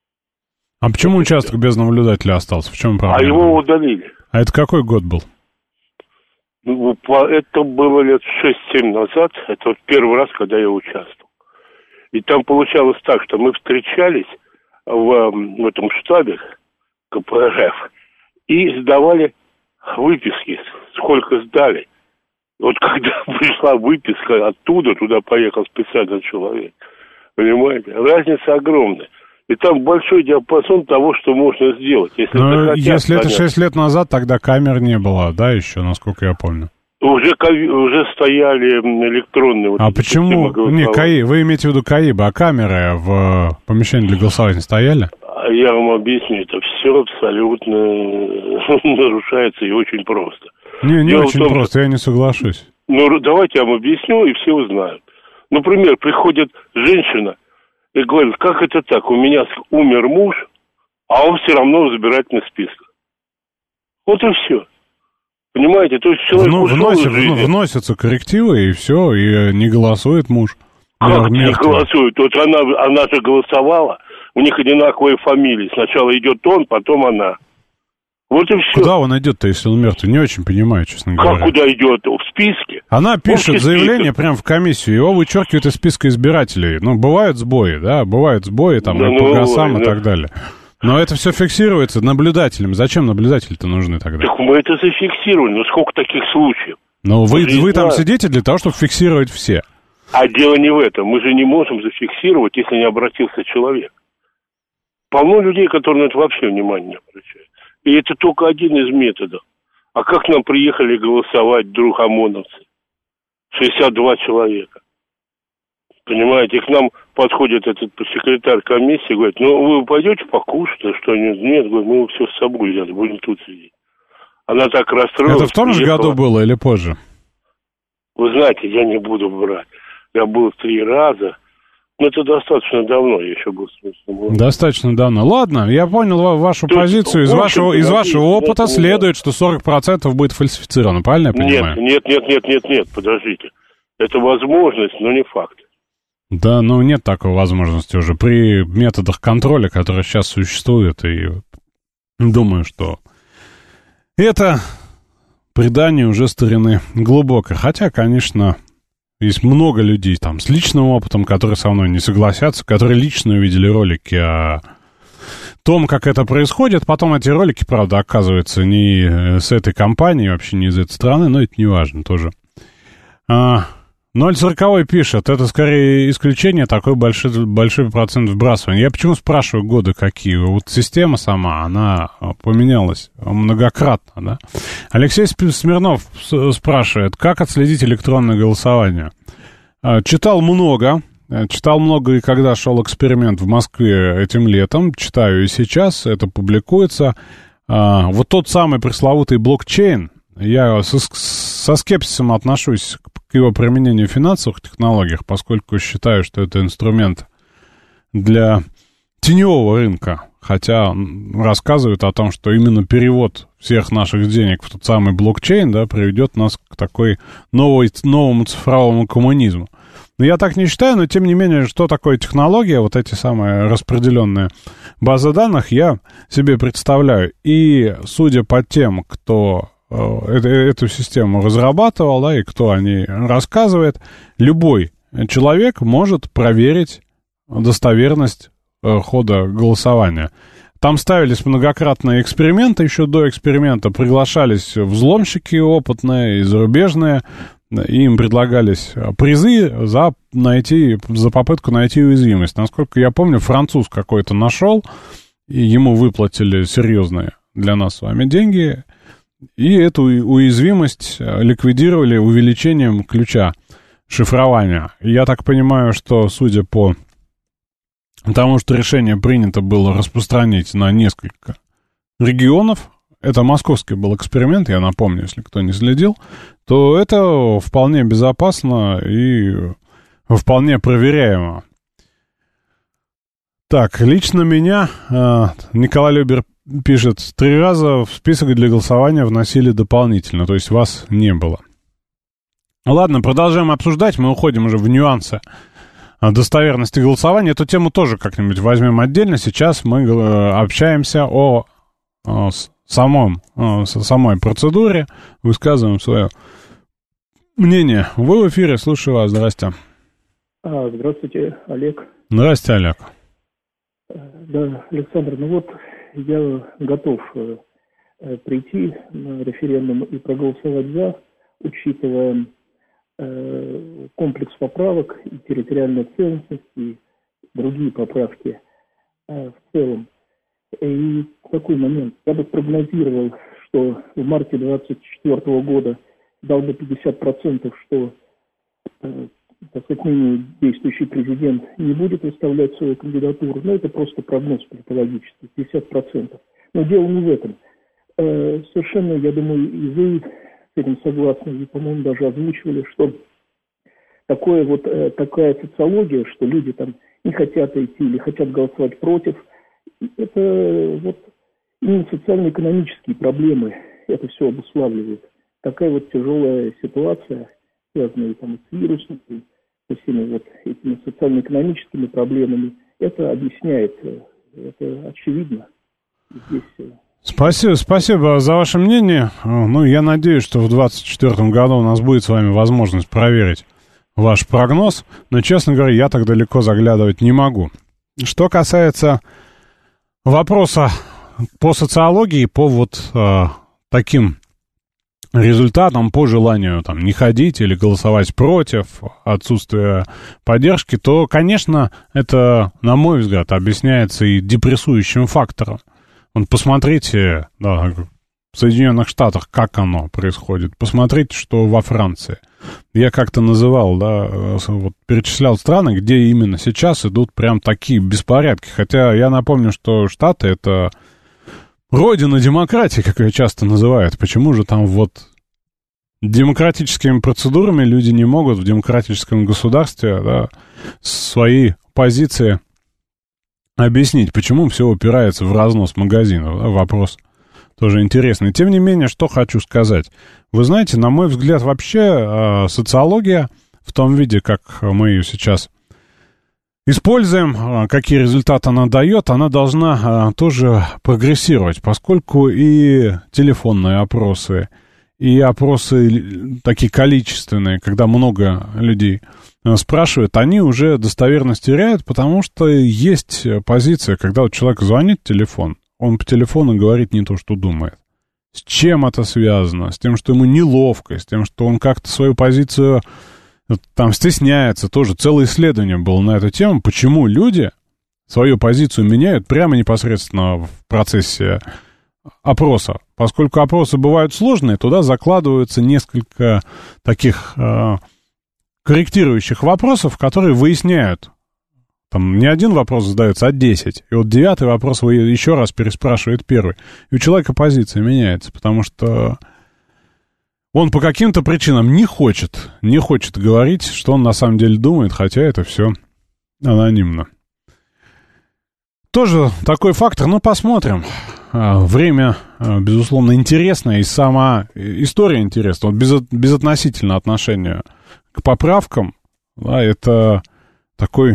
А почему участок без наблюдателя остался? В чем проблема? А его удалили. А это какой год был? Ну, это было лет шесть-семь назад. Это вот первый раз, когда я участвовал. И там получалось так, что мы встречались в, в этом штабе ка пэ эр эф и сдавали выписки, сколько сдали. Вот когда пришла выписка оттуда, туда поехал специальный человек. Понимаете? Разница огромная. И там большой диапазон того, что можно сделать. Если, Но захотят, если это понятно. шесть лет назад, тогда камер не было, да, еще, насколько я помню? Уже, уже стояли электронные... Вот а почему? Не, КАИ, вы имеете в виду КАИБ, а камеры в помещении для голосования стояли? Я вам объясню, это все абсолютно нарушается и очень просто. Не, не Дело очень том, просто, что... я не соглашусь. Ну, давайте я вам объясню, и все узнают. Например, приходит женщина и говорит, как это так, у меня умер муж, а он все равно в избирательных списках. Вот и все. Понимаете, то есть человек Вно, ушел вносит, из жизни. Вносятся коррективы, и все, и не голосует муж. Как не голосует? Вот она, она же голосовала, у них одинаковые фамилии. Сначала идет он, потом она. Вот и все. Куда он идет-то, если он мертвый? Не очень понимаю, честно говоря. Как куда идет? В списке? Она пишет заявление прямо в комиссию, его вычеркивают из списка избирателей. Ну, бывают сбои, да, бывают сбои там, да, и по ГАСам ну, и да. так далее. Но это все фиксируется наблюдателем. Зачем наблюдатели-то нужны тогда? Так мы это зафиксировали, но сколько таких случаев? Ну, вы, вы там сидите для того, чтобы фиксировать все. А дело не в этом. Мы же не можем зафиксировать, если не обратился человек. Полно людей, которые на это вообще внимания не обращают. И это только один из методов. А как к нам приехали голосовать вдруг ОМОНовцы? шестьдесят два человека. Понимаете, к нам подходит этот секретарь комиссии, говорит, ну, вы пойдете покушать, а что нет? Нет, говорит, мы все с собой взяли, будем тут сидеть. Она так расстроилась. Это в том же приехала. году было или позже? Вы знаете, я не буду брать. Я был три раза. Но это достаточно давно, я еще был смыслом. Достаточно давно. Ладно, я понял вашу То позицию. Из вашего, из вашего опыта нет, следует, что сорок процентов будет фальсифицировано. Правильно я понимаю? Нет, нет, нет, нет, нет, нет, подождите. Это возможность, но не факт. Да, ну нет такой возможности уже при методах контроля, которые сейчас существуют, и думаю, что это предание уже старины глубокой. Хотя, конечно, есть много людей там с личным опытом, которые со мной не согласятся, которые лично увидели ролики о том, как это происходит. Потом эти ролики, правда, оказываются не с этой компании, вообще не из этой страны, но это не важно тоже. А, ноль сорок пишет, это скорее исключение, такой большой, большой процент вбрасывания. Я почему спрашиваю годы какие? Вот система сама, она поменялась многократно, да? Алексей Смирнов спрашивает, как отследить электронное голосование? Читал много, читал много и когда шел эксперимент в Москве этим летом, читаю и сейчас, это публикуется. Вот тот самый пресловутый блокчейн, я со, со скепсисом отношусь к его применению в финансовых технологиях, поскольку считаю, что это инструмент для теневого рынка. Хотя рассказывают о том, что именно перевод всех наших денег в тот самый блокчейн, да, приведет нас к такой новой, новому цифровому коммунизму. Но я так не считаю, но тем не менее, что такое технология, вот эти самые распределенные базы данных, я себе представляю. И судя по тем, кто Эту, эту систему разрабатывал, да, и кто о ней рассказывает, любой человек может проверить достоверность э, хода голосования. Там ставились многократные эксперименты, еще до эксперимента приглашались взломщики опытные и зарубежные, и им предлагались призы за, найти, за попытку найти уязвимость. Насколько я помню, француз какой-то нашел, и ему выплатили серьезные для нас с вами деньги, и эту уязвимость ликвидировали увеличением ключа шифрования. Я так понимаю, что, судя по тому, что решение принято было распространить на несколько регионов, это московский был эксперимент, я напомню, если кто не следил, то это вполне безопасно и вполне проверяемо. Так, лично меня Николай Любер пишет, три раза в список для голосования вносили дополнительно, то есть вас не было. Ладно, продолжаем обсуждать, мы уходим уже в нюансы достоверности голосования. Эту тему тоже как-нибудь возьмем отдельно. Сейчас мы общаемся о, о самом, о самой процедуре, высказываем свое мнение. Вы в эфире, слушаю вас, здрасте. А, здравствуйте, Олег. Здрасте, Олег. Да, Александр, ну вот я готов э, прийти на референдум и проголосовать «за», учитывая э, комплекс поправок и территориальную целостность и другие поправки э, в целом. И такой момент. Я бы прогнозировал, что в марте двадцать четвёртого года дал бы пятьдесят процентов, что э, так сказать, ныне действующий президент не будет выставлять свою кандидатуру, но это просто прогноз политологический, пятьдесят процентов. Но дело не в этом. Э, совершенно, я думаю, и вы с этим согласны, и, по-моему, даже озвучивали, что такое вот, э, такая социология, что люди там не хотят идти или хотят голосовать против, это вот именно социально-экономические проблемы это все обуславливает. Такая вот тяжелая ситуация, связанные там с вирусом, со всеми вот этими социально-экономическими проблемами, это объясняет, это очевидно. Здесь... Спасибо, спасибо за ваше мнение. Ну, я надеюсь, что в двадцать четвёртом году у нас будет с вами возможность проверить ваш прогноз, но, честно говоря, я так далеко заглядывать не могу. Что касается вопроса по социологии, по вот э, таким результатам, по желанию там не ходить или голосовать против отсутствия поддержки, то, конечно, это, на мой взгляд, объясняется и депрессующим фактором. Вот посмотрите, да, в Соединенных Штатах, как оно происходит. Посмотрите, что во Франции. Я как-то называл, да, вот перечислял страны, где именно сейчас идут прям такие беспорядки. Хотя я напомню, что Штаты — это родина демократии, как ее часто называют. Почему же там вот демократическими процедурами люди не могут в демократическом государстве, да, свои позиции объяснить? Почему все упирается в разнос магазинов? Да, вопрос тоже интересный. Тем не менее, что хочу сказать. Вы знаете, на мой взгляд, вообще социология в том виде, как мы ее сейчас используем, какие результаты она дает, она должна тоже прогрессировать, поскольку и телефонные опросы, и опросы такие количественные, когда много людей спрашивают, они уже достоверность теряют, потому что есть позиция, когда вот человек звонит в телефон, он по телефону говорит не то, что думает. С чем это связано? С тем, что ему неловко, с тем, что он как-то свою позицию там стесняется. Тоже целое исследование было на эту тему, почему люди свою позицию меняют прямо непосредственно в процессе опроса. Поскольку опросы бывают сложные, туда закладываются несколько таких э, корректирующих вопросов, которые выясняют. Там не один вопрос задается, а десять. И вот девятый вопрос вы еще раз переспрашивает первый. И у человека позиция меняется, потому что он по каким-то причинам не хочет, не хочет говорить, что он на самом деле думает, хотя это все анонимно. Тоже такой фактор, ну посмотрим. Время, безусловно, интересное, и сама история интересна. Вот без, безотносительно отношения к поправкам, да, это такой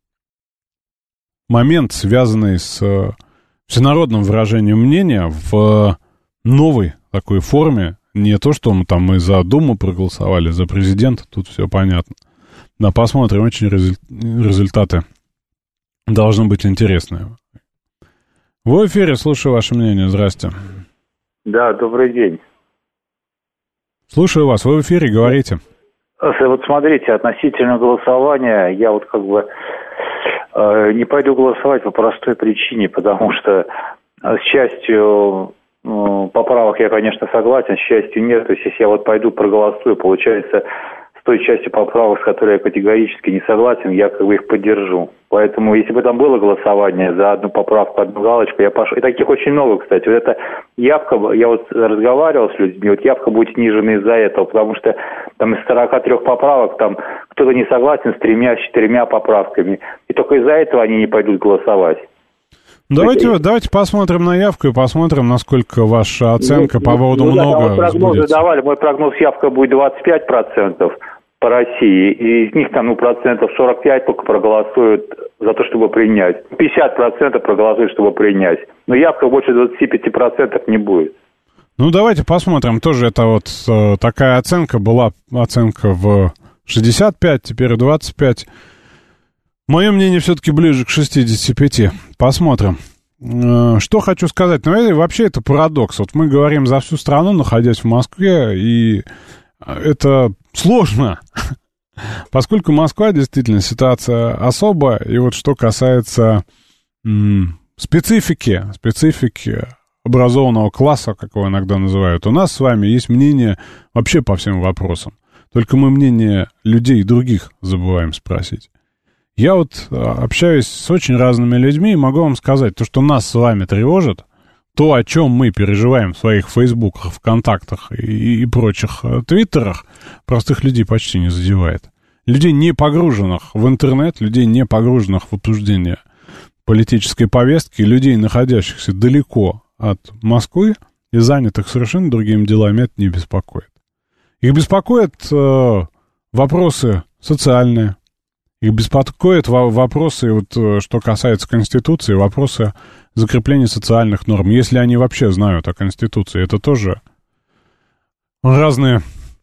момент, связанный с всенародным выражением мнения в новой такой форме. Не то, что мы там мы за Думу проголосовали, за президента, тут все понятно. Да, посмотрим, очень резу- результаты должны быть интересные. В эфире, слушаю ваше мнение, здрасте. Да, добрый день. Слушаю вас, вы в эфире, говорите. Вот смотрите, относительно голосования, я вот как бы э, не пойду голосовать по простой причине, потому что с частью э, поправок я, конечно, согласен, с частью нет. То есть, если я вот пойду проголосую, получается, с той частью поправок, с которой я категорически не согласен, я как бы их поддержу. Поэтому, если бы там было голосование за одну поправку, одну галочку, я пошел. И таких очень много, кстати. Вот эта явка, я вот разговаривал с людьми, вот явка будет снижена из-за этого, потому что там из сорока трёх поправок, там кто-то не согласен с тремя, с четырьмя поправками. И только из-за этого они не пойдут голосовать. Давайте, это... давайте посмотрим на явку и посмотрим, насколько ваша оценка ну, по поводу ну, много да, вот прогнозы давали. Мой прогноз явка будет двадцать пять процентов по России, и из них там, ну, процентов сорок пять только проголосуют за то, чтобы принять. пятьдесят процентов проголосуют, чтобы принять. Но явка больше двадцать пять процентов не будет. Ну, давайте посмотрим. Тоже это вот э, такая оценка была, оценка в шестьдесят пять, теперь двадцать пять. Мое мнение все-таки ближе к шестидесяти пяти. Посмотрим. Э, что хочу сказать. Ну, это, вообще это парадокс. Вот мы говорим за всю страну, находясь в Москве, и это сложно, поскольку Москва действительно ситуация особая. И вот что касается м, специфики, специфики образованного класса, как его иногда называют, у нас с вами есть мнение вообще по всем вопросам. Только мы мнение людей других забываем спросить. Я вот общаюсь с очень разными людьми и могу вам сказать, то, что нас с вами тревожит, то, о чем мы переживаем в своих фейсбуках, ВКонтактах и, и прочих твиттерах, простых людей почти не задевает. Людей, не погруженных в интернет, людей, не погруженных в обсуждение политической повестки, людей, находящихся далеко от Москвы и занятых совершенно другими делами, это не беспокоит. Их беспокоят э, вопросы социальные, их беспокоят вопросы, вот, что касается Конституции, вопросы закрепления социальных норм, если они вообще знают о Конституции. Это тоже разные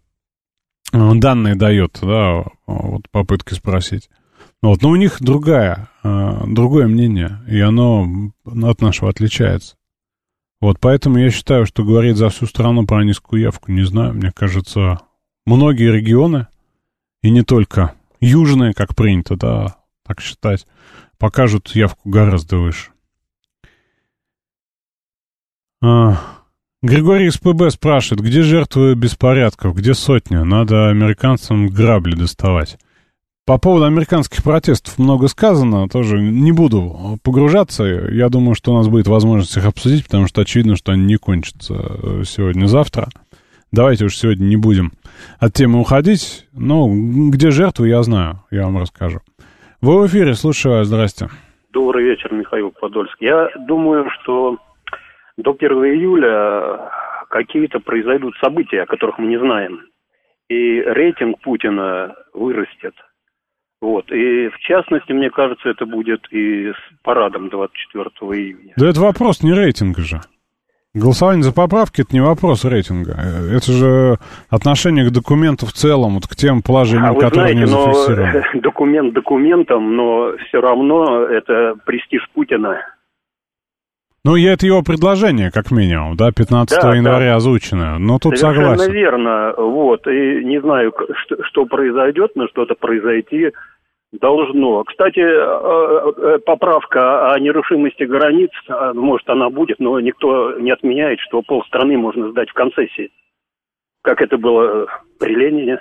данные дает, да, вот попытки спросить. Вот, но у них другая, другое мнение, и оно от нашего отличается. Вот, поэтому я считаю, что говорить за всю страну про низкую явку, не знаю, мне кажется, многие регионы, и не только южные, как принято, да, так считать, покажут явку гораздо выше. А, Григорий из ПБ спрашивает, где жертвы беспорядков, где сотни? Надо американцам грабли доставать. По поводу американских протестов много сказано, тоже не буду погружаться. Я думаю, что у нас будет возможность их обсудить, потому что очевидно, что они не кончатся сегодня-завтра. Давайте уж сегодня не будем от темы уходить. Но где жертвы, я знаю, я вам расскажу. Вы в эфире, слушаю вас, здрасте. Добрый вечер, Михаил Подольск. Я думаю, что до первого июля какие-то произойдут события, о которых мы не знаем. И рейтинг Путина вырастет. Вот. И в частности, мне кажется, это будет и с парадом двадцать четвёртого июня. Да это вопрос не рейтинга же. Голосование за поправки — это не вопрос рейтинга. Это же отношение к документу в целом, вот к тем положениям, а которые не зафиксированы. Но документ документом, но все равно это престиж Путина. Ну, и это его предложение, как минимум, да, пятнадцатого января да. озвученное. Но тут совершенно согласен. Верно, вот. И не знаю, что, что произойдет, но что-то произойти должно. Кстати, поправка о нерушимости границ, может, она будет, но никто не отменяет, что полстраны можно сдать в концессии. Как это было при Ленине.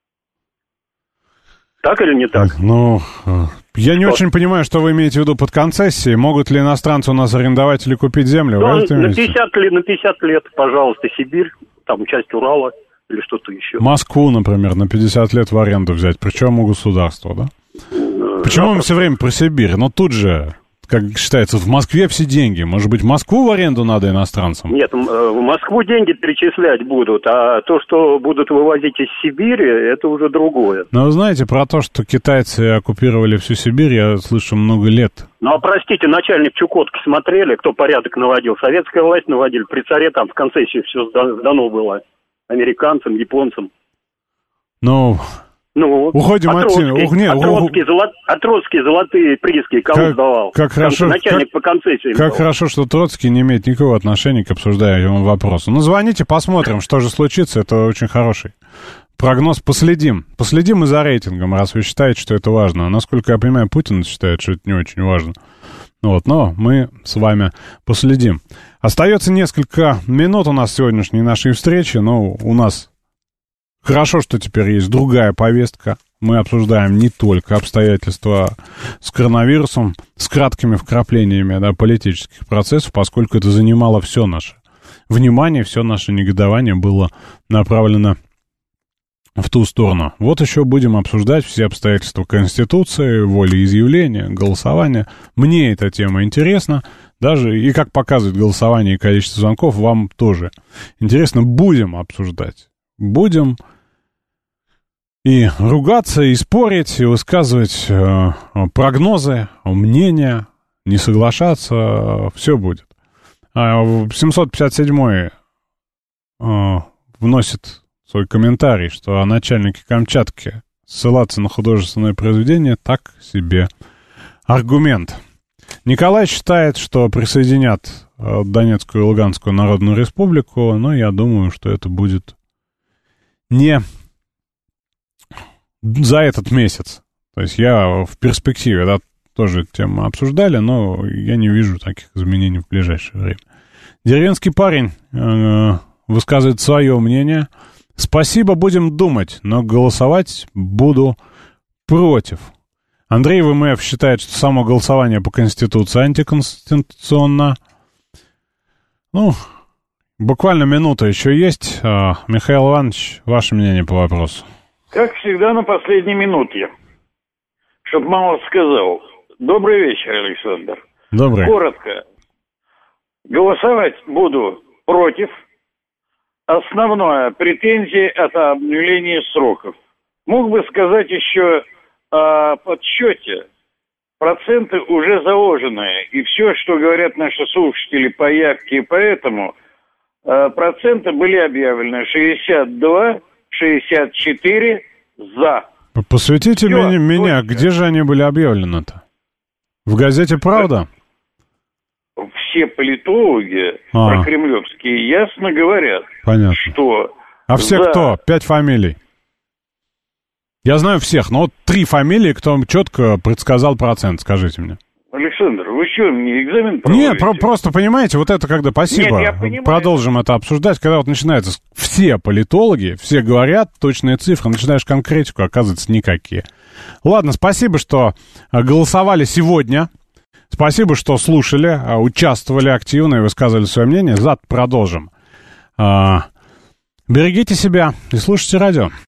Так или не так? Ну, я не вот. очень понимаю, что вы имеете в виду под концессией. Могут ли иностранцы у нас арендовать или купить землю? Да, на пятьдесят лет, на пятьдесят лет, пожалуйста, Сибирь, там часть Урала или что-то еще. Москву, например, на пятьдесят лет в аренду взять, причем у государства, да? Почему да, мы все время про Сибирь? Но тут же, как считается, в Москве все деньги. Может быть, Москву в аренду надо иностранцам? Нет, в Москву деньги перечислять будут, а то, что будут вывозить из Сибири, это уже другое. Но вы знаете, про то, что китайцы оккупировали всю Сибирь, я слышу много лет. Ну, а простите, начальник Чукотки смотрели, кто порядок наводил? Советская власть наводили, при царе там в концессии все сдано было американцам, японцам. Ну... Ну, уходим от темы. Ух, нет, Отроцкие, золот, Отроцкие золотые прииски кому как, сдавал? Как хорошо, начальник как, по концессии. Как хорошо, что Троцкий не имеет никакого отношения к обсуждаемому вопросу. Ну, звоните, посмотрим, что же случится. Это очень хороший прогноз. Последим. Последим и за рейтингом, раз вы считаете, что это важно. Насколько я понимаю, Путин считает, что это не очень важно. Вот, но мы с вами последим. Остается несколько минут у нас сегодняшней нашей встречи, но у нас... Хорошо, что теперь есть другая повестка. Мы обсуждаем не только обстоятельства с коронавирусом, с краткими вкраплениями да, политических процессов, поскольку это занимало все наше внимание, все наше негодование было направлено в ту сторону. Вот еще будем обсуждать все обстоятельства Конституции, волеизъявления, голосования. Мне эта тема интересна. Даже и как показывает голосование и количество звонков, вам тоже интересно. Будем обсуждать. Будем и ругаться, и спорить, и высказывать э, прогнозы, мнения, не соглашаться, э, все будет. А семьсот пятьдесят седьмой э, вносит свой комментарий, что о начальнике Камчатки ссылаться на художественное произведение так себе аргумент. Николай считает, что присоединят э, Донецкую и Луганскую Народную Республику, но я думаю, что это будет не за этот месяц. То есть я в перспективе, да, тоже тему обсуждали, но я не вижу таких изменений в ближайшее время. Деревенский парень э, высказывает свое мнение. Спасибо, будем думать, но голосовать буду против. Андрей ВМФ считает, что само голосование по Конституции антиконституционно. Ну... Буквально минута еще есть. Михаил Иванович, ваше мнение по вопросу? Как всегда, на последней минуте. Чтоб мало сказал. Добрый вечер, Александр. Добрый. Коротко. Голосовать буду против. Основная претензия — это обнуление сроков. Мог бы сказать еще о подсчете. Проценты уже заложены. И все, что говорят наши слушатели по явке и поэтому... Проценты были объявлены шестьдесят два, шестьдесят четыре за. Посвятите Все, меня, меня. Где же они были объявлены-то? В газете «Правда»? Все политологи а. прокремлевские ясно говорят, Понятно. что... А все за... кто? Пять фамилий. Я знаю всех, но вот три фамилии, кто четко предсказал процент, скажите мне. Александр, вы что, мне экзамен проводите? Нет, про- просто понимаете, вот это когда, спасибо, Нет, я понимаю. Продолжим это обсуждать, когда вот начинается, все политологи, все говорят, точные цифры, начинаешь конкретику, оказывается, никакие. Ладно, спасибо, что голосовали сегодня, спасибо, что слушали, участвовали активно и высказывали свое мнение. Завтра продолжим. Берегите себя и слушайте радио.